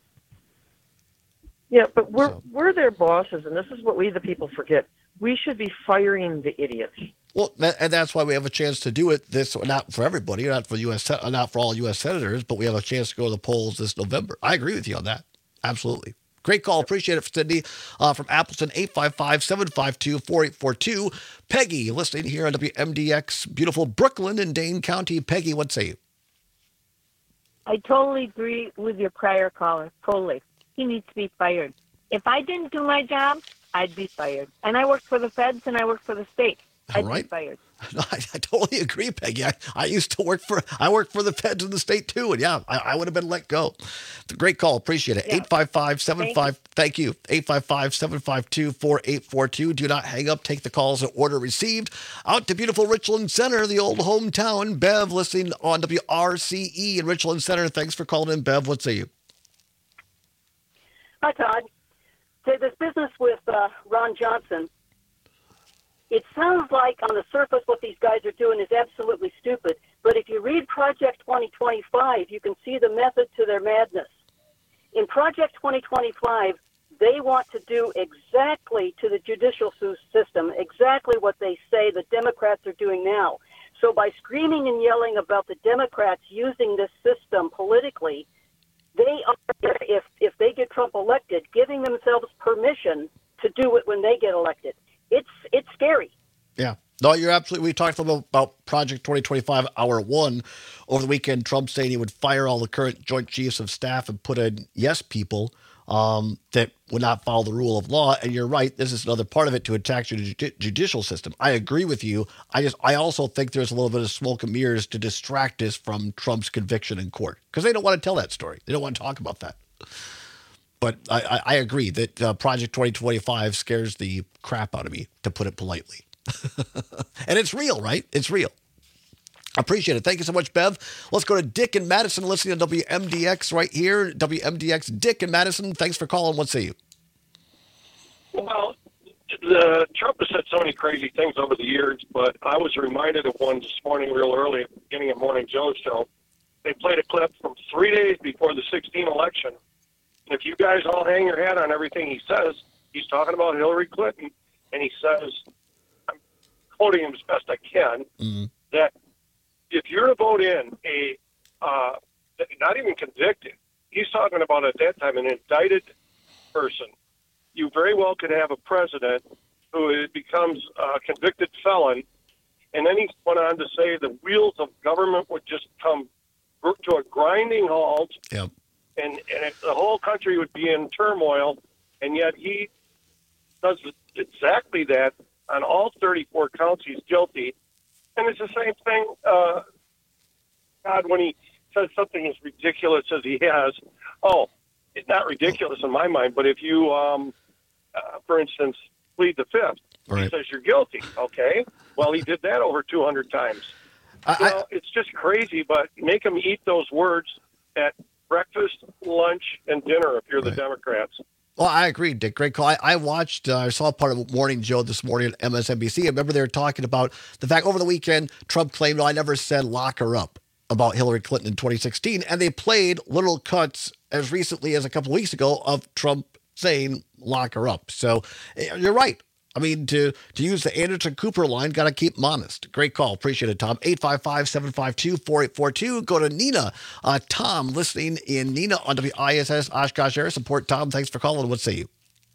Yeah, but we're so. we're their bosses, and this is what we, the people, forget. We should be firing the idiots. Well, that, and that's why we have a chance to do it. This not for everybody, not for U S, not for all U S senators, but we have a chance to go to the polls this November. I agree with you on that. Absolutely. Great call. Appreciate it, Cindy uh, from Appleton, eight five five, seven five two, four eight four two. Peggy, listening here on W M D X, beautiful Brooklyn in Dane County. Peggy, what say you? I totally agree with your prior caller. Totally. He needs to be fired. If I didn't do my job, I'd be fired. And I worked for the feds and I worked for the state. I'd All right. be fired. I, I totally agree, Peggy. I, I used to work for, I worked for the feds in the state too. And yeah, I, I would have been let go. It's a great call. Appreciate it. eight five five, seven five, thank you. eight five five, seven five two, four eight four two. Do not hang up. Take the calls in order received. Out to beautiful Richland Center, the old hometown. Bev, listening on W R C E in Richland Center. Thanks for calling in, Bev. What say you? Hi, Todd. Say, this business with uh, Ron Johnson, it sounds like on the surface what these guys are doing is absolutely stupid. But if you read Project twenty twenty-five, you can see the method to their madness. In Project twenty twenty-five, they want to do exactly to the judicial system, exactly what they say the Democrats are doing now. So by screaming and yelling about the Democrats using this system politically, they are, if, if they get Trump elected, giving themselves permission to do it when they get elected. It's it's scary. Yeah. No, you're absolutely. We talked about, about Project twenty twenty-five, hour one. Over the weekend, Trump saying he would fire all the current Joint Chiefs of Staff and put in yes people um, that would not follow the rule of law. And you're right. This is another part of it to attack the judi- judicial system. I agree with you. I just I also think there's a little bit of smoke and mirrors to distract us from Trump's conviction in court, because they don't want to tell that story. They don't want to talk about that. But I, I, I agree that uh, Project twenty twenty-five scares the crap out of me, to put it politely. And it's real, right? It's real. Appreciate it. Thank you so much, Bev. Let's go to Dick in Madison, listening to W M D X right here. W M D X, Dick in Madison. Thanks for calling. What say you? Well, the, Trump has said so many crazy things over the years, but I was reminded of one this morning real early at the beginning of Morning Joe's show. They played a clip from three days before the sixteen election. If you guys all hang your hat on everything he says, he's talking about Hillary Clinton, and he says, I'm quoting him as best I can, mm-hmm. that if you're to vote in a, uh, not even convicted, he's talking about at that time an indicted person you very well could have a president who becomes a convicted felon, and then he went on to say the wheels of government would just come to a grinding halt, yep. and, and it, the whole country would be in turmoil, and yet he does exactly that on all thirty-four counts. He's guilty. And it's the same thing, uh, God, when he says something as ridiculous as he has. Oh, it's not ridiculous in my mind, but if you, um, uh, for instance, plead the fifth, right. he says you're guilty. Okay, well, he did that over two hundred times. I, you know, it's just crazy, but make him eat those words at breakfast, lunch, and dinner if you're right. the Democrats. Well, I agree, Dick. Great call. I, I watched, uh, I saw part of Morning Joe this morning at M S N B C. I remember they were talking about the fact over the weekend, Trump claimed, oh, I never said lock her up about Hillary Clinton in twenty sixteen. And they played little cuts as recently as a couple of weeks ago of Trump saying lock her up. So you're right. I mean, to, to use the Anderson Cooper line, got to keep them honest. Great call. Appreciate it, Tom. eight five five, seven five two, four eight four two. Go to Nina. Uh, Tom, listening in Nina on W I S S Oshkosh Air Support. Tom, thanks for calling. What say you?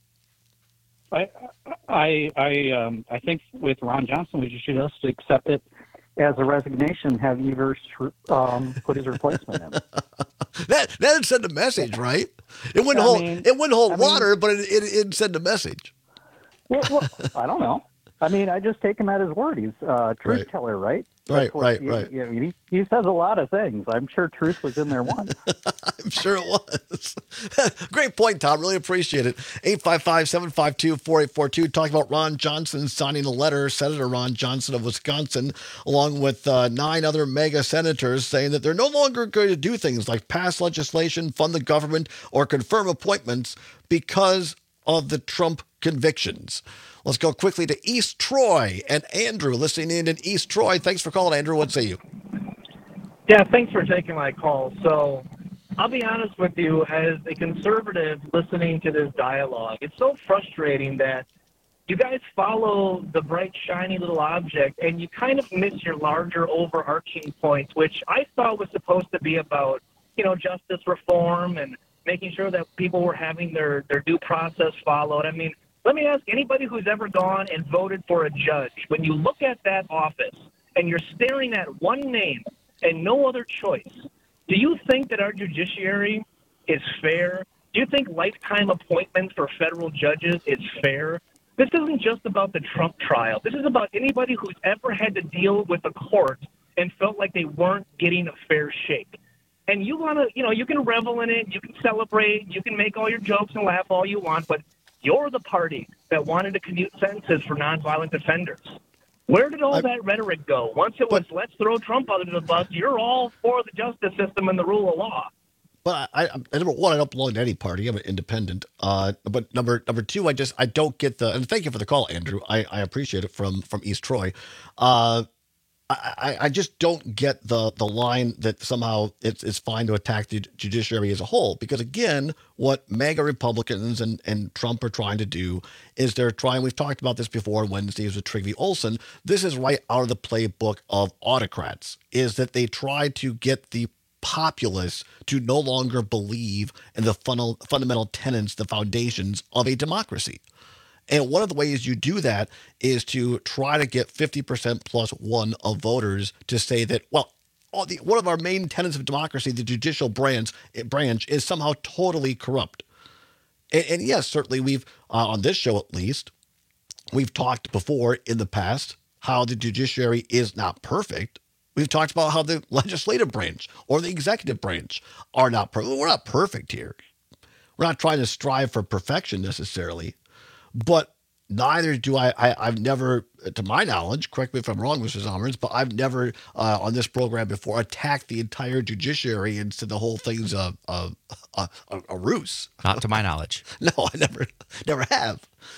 I I I, um, I think with Ron Johnson, we should just accept it as a resignation, have Evers um, put his replacement in. that that'd send a message, right? It wouldn't I hold mean, it wouldn't hold I water, mean, but it, it, it'd send a message. Well, well, I don't know. I mean, I just take him at his word. He's a uh, truth Right. teller, right? Right, That's what right, he, right. You know, he, he says a lot of things. I'm sure truth was in there once. I'm sure it was. Great point, Tom. Really appreciate it. eight five five, seven five two, four eight four two. Talking about Ron Johnson signing a letter, Senator Ron Johnson of Wisconsin, along with uh, nine other mega senators, saying that they're no longer going to do things like pass legislation, fund the government, or confirm appointments because of the Trump convictions. Let's go quickly to East Troy and Andrew listening in in East Troy. Thanks for calling, Andrew. What say you? Yeah, thanks for taking my call. So I'll be honest with you, as a conservative listening to this dialogue, it's so frustrating that you guys follow the bright, shiny little object and you kind of miss your larger overarching points, which I thought was supposed to be about, you know, justice reform and making sure that people were having their, their due process followed. I mean, let me ask anybody who's ever gone and voted for a judge, when you look at that office and you're staring at one name and no other choice, do you think that our judiciary is fair? Do you think lifetime appointments for federal judges is fair? This isn't just about the Trump trial. This is about anybody who's ever had to deal with a court and felt like they weren't getting a fair shake. And you want to, you know, you can revel in it, you can celebrate, you can make all your jokes and laugh all you want, but you're the party that wanted to commute sentences for nonviolent offenders. Where did all I, that rhetoric go? Once it was, but, let's throw Trump under the bus, you're all for the justice system and the rule of law. Well, I, I number one, I don't belong to any party. I'm an independent. Uh, but number number two, I just I don't get the. And thank you for the call, Andrew. I, I appreciate it from from East Troy. Uh, I, I just don't get the the line that somehow it's it's fine to attack the judiciary as a whole, because again, what MAGA Republicans and, and Trump are trying to do is they're trying, we've talked about this before on Wednesdays with Trygve Olsen, this is right out of the playbook of autocrats, is that they try to get the populace to no longer believe in the fun- fundamental tenets, the foundations of a democracy. And one of the ways you do that is to try to get fifty percent plus one of voters to say that, well, all the, one of our main tenets of democracy, the judicial branch, branch is somehow totally corrupt. And, and yes, certainly we've, uh, on this show at least, we've talked before in the past how the judiciary is not perfect. We've talked about how the legislative branch or the executive branch are not perfect. We're not perfect here. We're not trying to strive for perfection necessarily. But neither do I, I, I've never, to my knowledge, correct me if I'm wrong, Mister Zomers, but I've never uh, on this program before attacked the entire judiciary and said the whole thing's a, a, a, a ruse. Not to my knowledge. No, I never never have.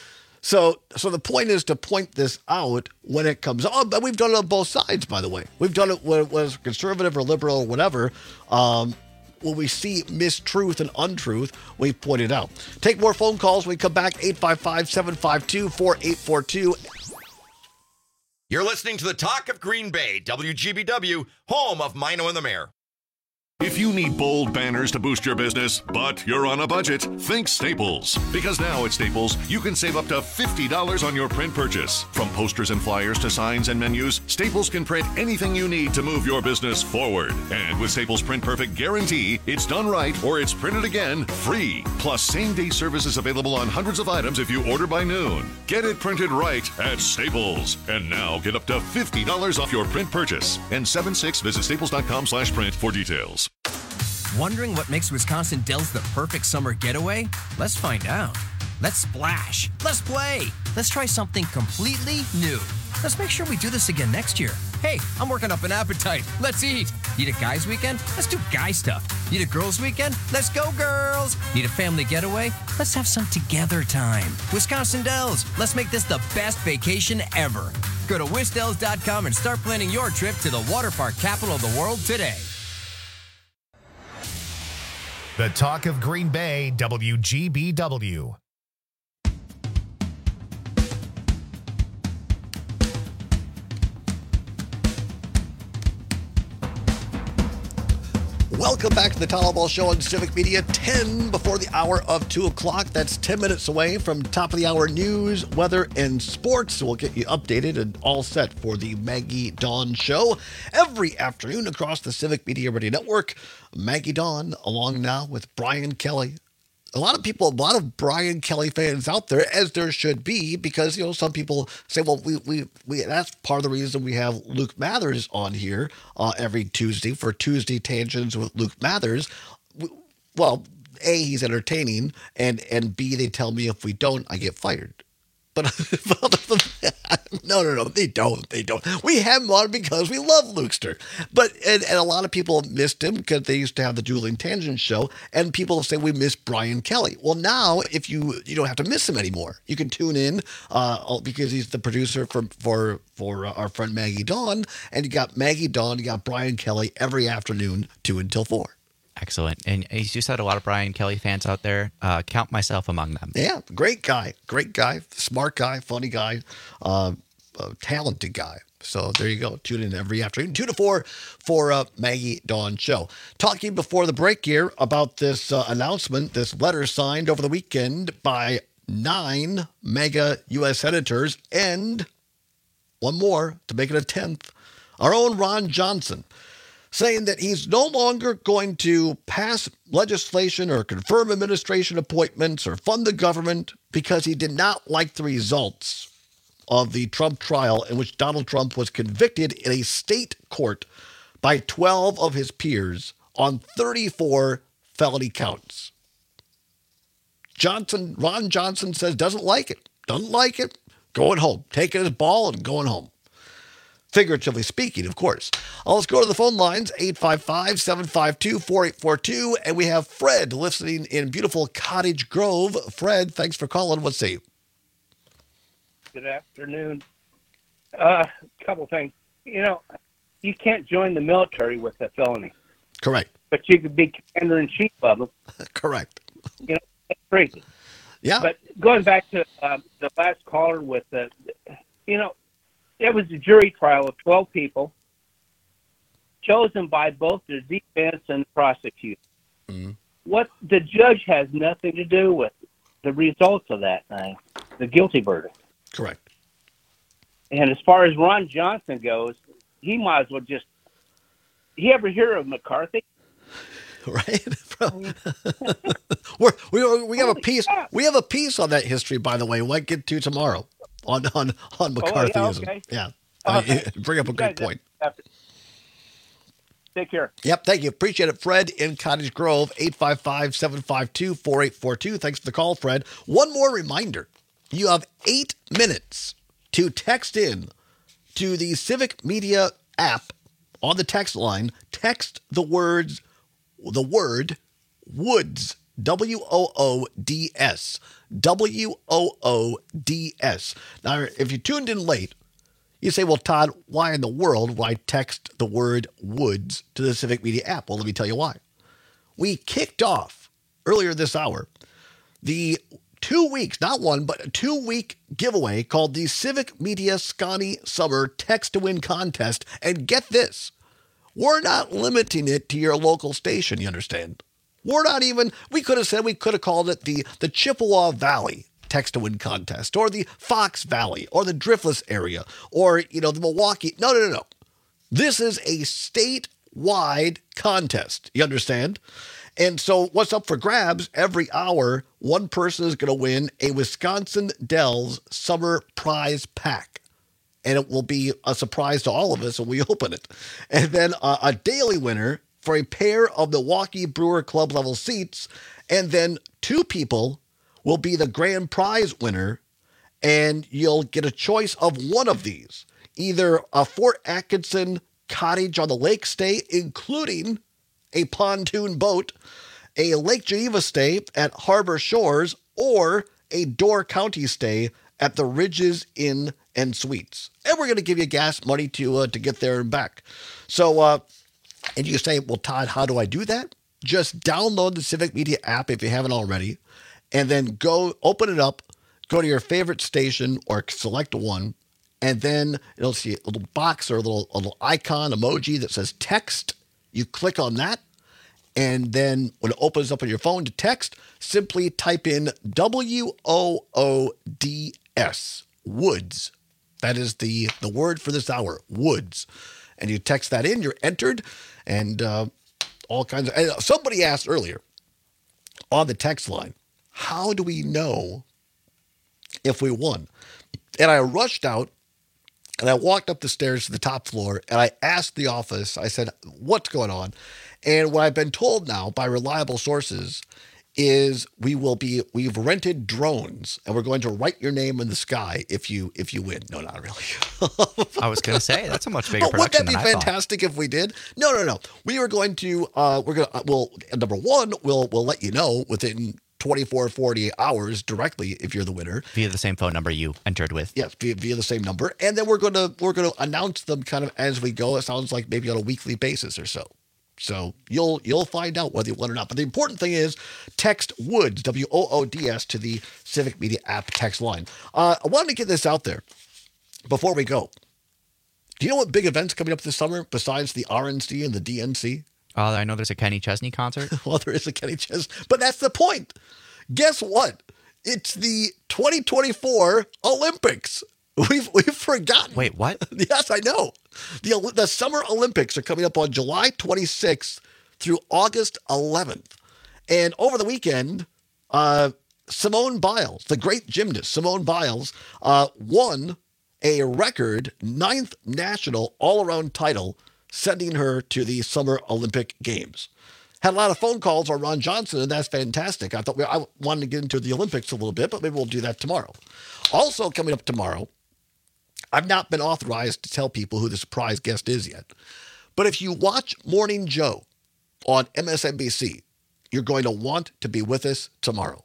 So so the point is to point this out when it comes on. But we've done it on both sides, by the way. We've done it whether it was conservative or liberal or whatever. Um, when we see mistruth and untruth, we point it out. Take more phone calls when we come back. eight five five, seven five two, four eight four two. You're listening to the Talk of Green Bay, W G B W, home of Mino and the Mayor. If you need bold banners to boost your business, but you're on a budget, think Staples. Because now at Staples, you can save up to fifty dollars on your print purchase. From posters and flyers to signs and menus, Staples can print anything you need to move your business forward. And with Staples Print Perfect Guarantee, it's done right or it's printed again free. Plus, same-day service is available on hundreds of items if you order by noon. Get it printed right at Staples. And now get up to fifty dollars off your print purchase. And seven six, visit staples.com slash print for details. Wondering what makes Wisconsin Dells the perfect summer getaway? Let's find out. Let's splash. Let's play. Let's try something completely new. Let's make sure we do this again next year. Hey, I'm working up an appetite. Let's eat. Need a guys weekend? Let's do guy stuff. Need a girls weekend? Let's go girls. Need a family getaway? Let's have some together time. Wisconsin Dells. Let's make this the best vacation ever. Go to wisdells dot com and start planning your trip to the water park capital of the world today. The Talk of Green Bay, W G B W. Welcome back to the Tyler Ball Show on Civic Media, ten before the hour of two o'clock. That's ten minutes away from top of the hour news, weather, and sports. We'll get you updated and all set for the Maggie Dawn Show every afternoon across the Civic Media Radio Network. Maggie Dawn, along now with Brian Kelly. A lot of people, a lot of Brian Kelly fans out there, as there should be, because, you know, some people say, well, we, we, we that's part of the reason we have Luke Mathers on here uh, every Tuesday for Tuesday Tangents with Luke Mathers. Well, A, he's entertaining, and, and B, they tell me if we don't, I get fired. But no, no, no, they don't. They don't. We have him on because we love Lukester. But and, and a lot of people missed him because they used to have the Dueling Tangent show, and people say we miss Brian Kelly. Well, now if you you don't have to miss him anymore. You can tune in uh, because he's the producer for for for uh, our friend Maggie Dawn, and you got Maggie Dawn, you got Brian Kelly every afternoon, two until four. Excellent. And as you said, a lot of Brian Kelly fans out there. Uh, count myself among them. Yeah, great guy. Great guy. Smart guy. Funny guy. Uh, uh, talented guy. So there you go. Tune in every afternoon, two to four for uh, Maggie Dawn Show. Talking before the break here about this uh, announcement, this letter signed over the weekend by nine mega U S senators and one more to make it a tenth. Our own Ron Johnson, saying that he's no longer going to pass legislation or confirm administration appointments or fund the government because he did not like the results of the Trump trial in which Donald Trump was convicted in a state court by twelve of his peers on thirty-four felony counts. Johnson, Ron Johnson says doesn't like it. Doesn't like it. Going home. Taking his ball and going home. Figuratively speaking, of course. Uh, let's go to the phone lines, eight five five, seven five two, four eight four two. And we have Fred listening in beautiful Cottage Grove. Fred, thanks for calling. What's say? Good afternoon. A uh, couple things. You know, you can't join the military with a felony. Correct. But you could be commander-in-chief of them. Correct. You know, that's crazy. Yeah. But going back to uh, the last caller with the, you know, it was a jury trial of twelve people chosen by both the defense and the prosecutor. Mm-hmm. What the judge has nothing to do with the results of that thing, the guilty verdict. Correct. And as far as Ron Johnson goes, he might as well just. You ever hear of McCarthy? Right. We're, we we have a piece. We have a piece on that history, by the way. We might get to tomorrow on on on McCarthyism. Oh, yeah, okay. Yeah. Okay. Uh, bring up a good point. Take care. Yep, thank you. Appreciate it, Fred in Cottage Grove, eight five five, seven five two, four eight four two. Thanks for the call, Fred. One more reminder. You have eight minutes to text in to the Civic Media app on the text line. Text the words, the word Woods, W O O D S, W O O D S. Now, if you tuned in late, you say, well, Todd, why in the world would I text the word Woods to the Civic Media app? Well, let me tell you why. We kicked off earlier this hour the two weeks, not one, but a two-week giveaway called the Civic Media Scotty Summer Text to Win Contest. And get this, We're not limiting it to your local station, you understand? We're not even, we could have said, we could have called it the, the Chippewa Valley Text-to-Win contest, or the Fox Valley, or the Driftless area, or, you know, the Milwaukee. No, no, no, no. This is a statewide contest. You understand? And so what's up for grabs? Every hour, one person is going to win a Wisconsin Dells Summer Prize Pack. And it will be a surprise to all of us when we open it. And then uh, a daily winner for a pair of Milwaukee Brewer Club level seats. And then two people will be the grand prize winner. And you'll get a choice of one of these. Either a Fort Atkinson cottage on the lake stay, including a pontoon boat, a Lake Geneva stay at Harbor Shores, or a Door County stay at the Ridges Inn and Suites. And we're going to give you gas money to uh, to get there and back. So, uh, and you say, well, Todd, how do I do that? Just download the Civic Media app if you haven't already, and then go open it up, go to your favorite station or select one, and then it'll see a little box or a little, a little icon emoji that says text. You click on that, and then when it opens up on your phone to text, simply type in W O O D S, Woods. That is the, the word for this hour, Woods. And you text that in, you're entered, and uh, all kinds of... And somebody asked earlier on the text line, how do we know if we won? And I rushed out, and I walked up the stairs to the top floor, and I asked the office, I said, what's going on? And what I've been told now by reliable sources is we will be, we've rented drones, and we're going to write your name in the sky if you if you win. No, not really. I was going to say, that's a much bigger but production wouldn't that than be I fantastic if we did? No, no, no. We are going to, uh, we're going to, we'll, number one, we'll, we'll let you know within twenty-four, forty-eight hours directly if you're the winner. Via the same phone number you entered with. Yes, via, via the same number. And then we're going to, we're going to announce them kind of as we go. It sounds like maybe on a weekly basis or so. So you'll you'll find out whether you won or not. But the important thing is text Woods, W O O D S, to the Civic Media app text line. Uh, I wanted to get this out there before we go. Do you know what big events coming up this summer besides the R N C and the D N C? Oh, I know there's a Kenny Chesney concert. Well, there is a Kenny Chesney. But that's the point. Guess what? It's the twenty twenty-four Olympics. We've we've forgotten. Wait, what? Yes, I know. The the Summer Olympics are coming up on July twenty-sixth through August eleventh. And over the weekend, uh, Simone Biles, the great gymnast Simone Biles, uh, won a record ninth national all-around title, sending her to the Summer Olympic Games. Had a lot of phone calls on Ron Johnson, and that's fantastic. I thought we, I wanted to get into the Olympics a little bit, but maybe we'll do that tomorrow. Also coming up tomorrow, I've not been authorized to tell people who the surprise guest is yet. But if you watch Morning Joe on M S N B C, you're going to want to be with us tomorrow.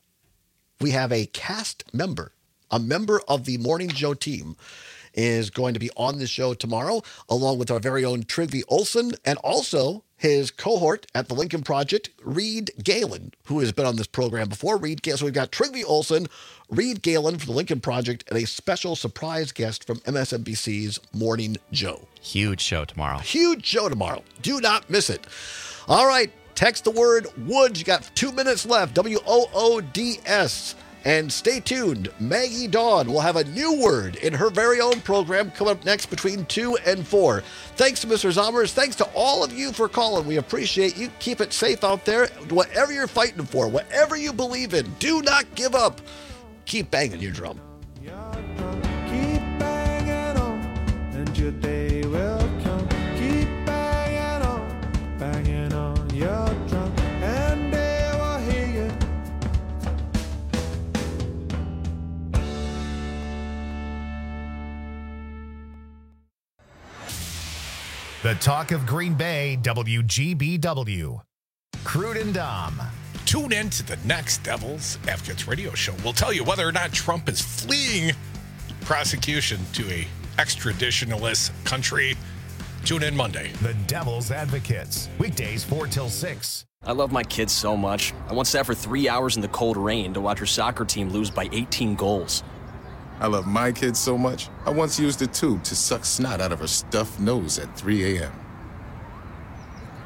We have a cast member, a member of the Morning Joe team is going to be on the show tomorrow, along with our very own Trygve Olsen, and also his cohort at the Lincoln Project, Reed Galen, who has been on this program before. Reed Galen. So we've got Trygve Olsen, Reed Galen from the Lincoln Project, and a special surprise guest from M S N B C's Morning Joe. Huge show tomorrow. Huge show tomorrow. Do not miss it. All right. Text the word Woods. You got two minutes left. W O O D S. And stay tuned. Maggie Dawn will have a new word in her very own program coming up next between two and four. Thanks to Mister Zommers. Thanks to all of you for calling. We appreciate you. Keep it safe out there. Whatever you're fighting for, whatever you believe in, do not give up. Keep banging your drum. Keep banging on, and your day will come. Keep banging on, banging on your drum, and they will hear you. The talk of Green Bay, W G B W. Crude and Dom. Tune in to the next Devil's Advocates radio show. We'll tell you whether or not Trump is fleeing prosecution to a extraditionalist country. Tune in Monday. The Devil's Advocates. Weekdays four till six. I love my kids so much. I once sat for three hours in the cold rain to watch her soccer team lose by eighteen goals. I love my kids so much, I once used a tube to suck snot out of her stuffed nose at three a.m.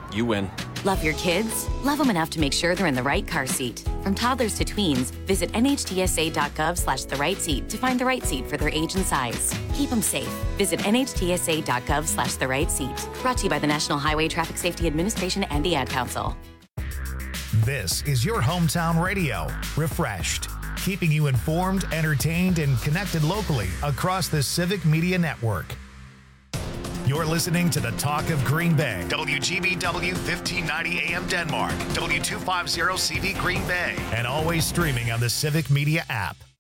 You win. Love your kids? Love them enough to make sure they're in the right car seat. From toddlers to tweens, visit nhtsa.gov slash the right seat to find the right seat for their age and size. Keep them safe. Visit nhtsa.gov slash the right seat. Brought to you by the National Highway Traffic Safety Administration and the Ad Council. This is your hometown radio, Refreshed, keeping you informed, entertained, and connected locally across the Civic Media Network. You're listening to the Talk of Green Bay, W G B W fifteen ninety A M Denmark, W two fifty C V Green Bay, and always streaming on the Civic Media app.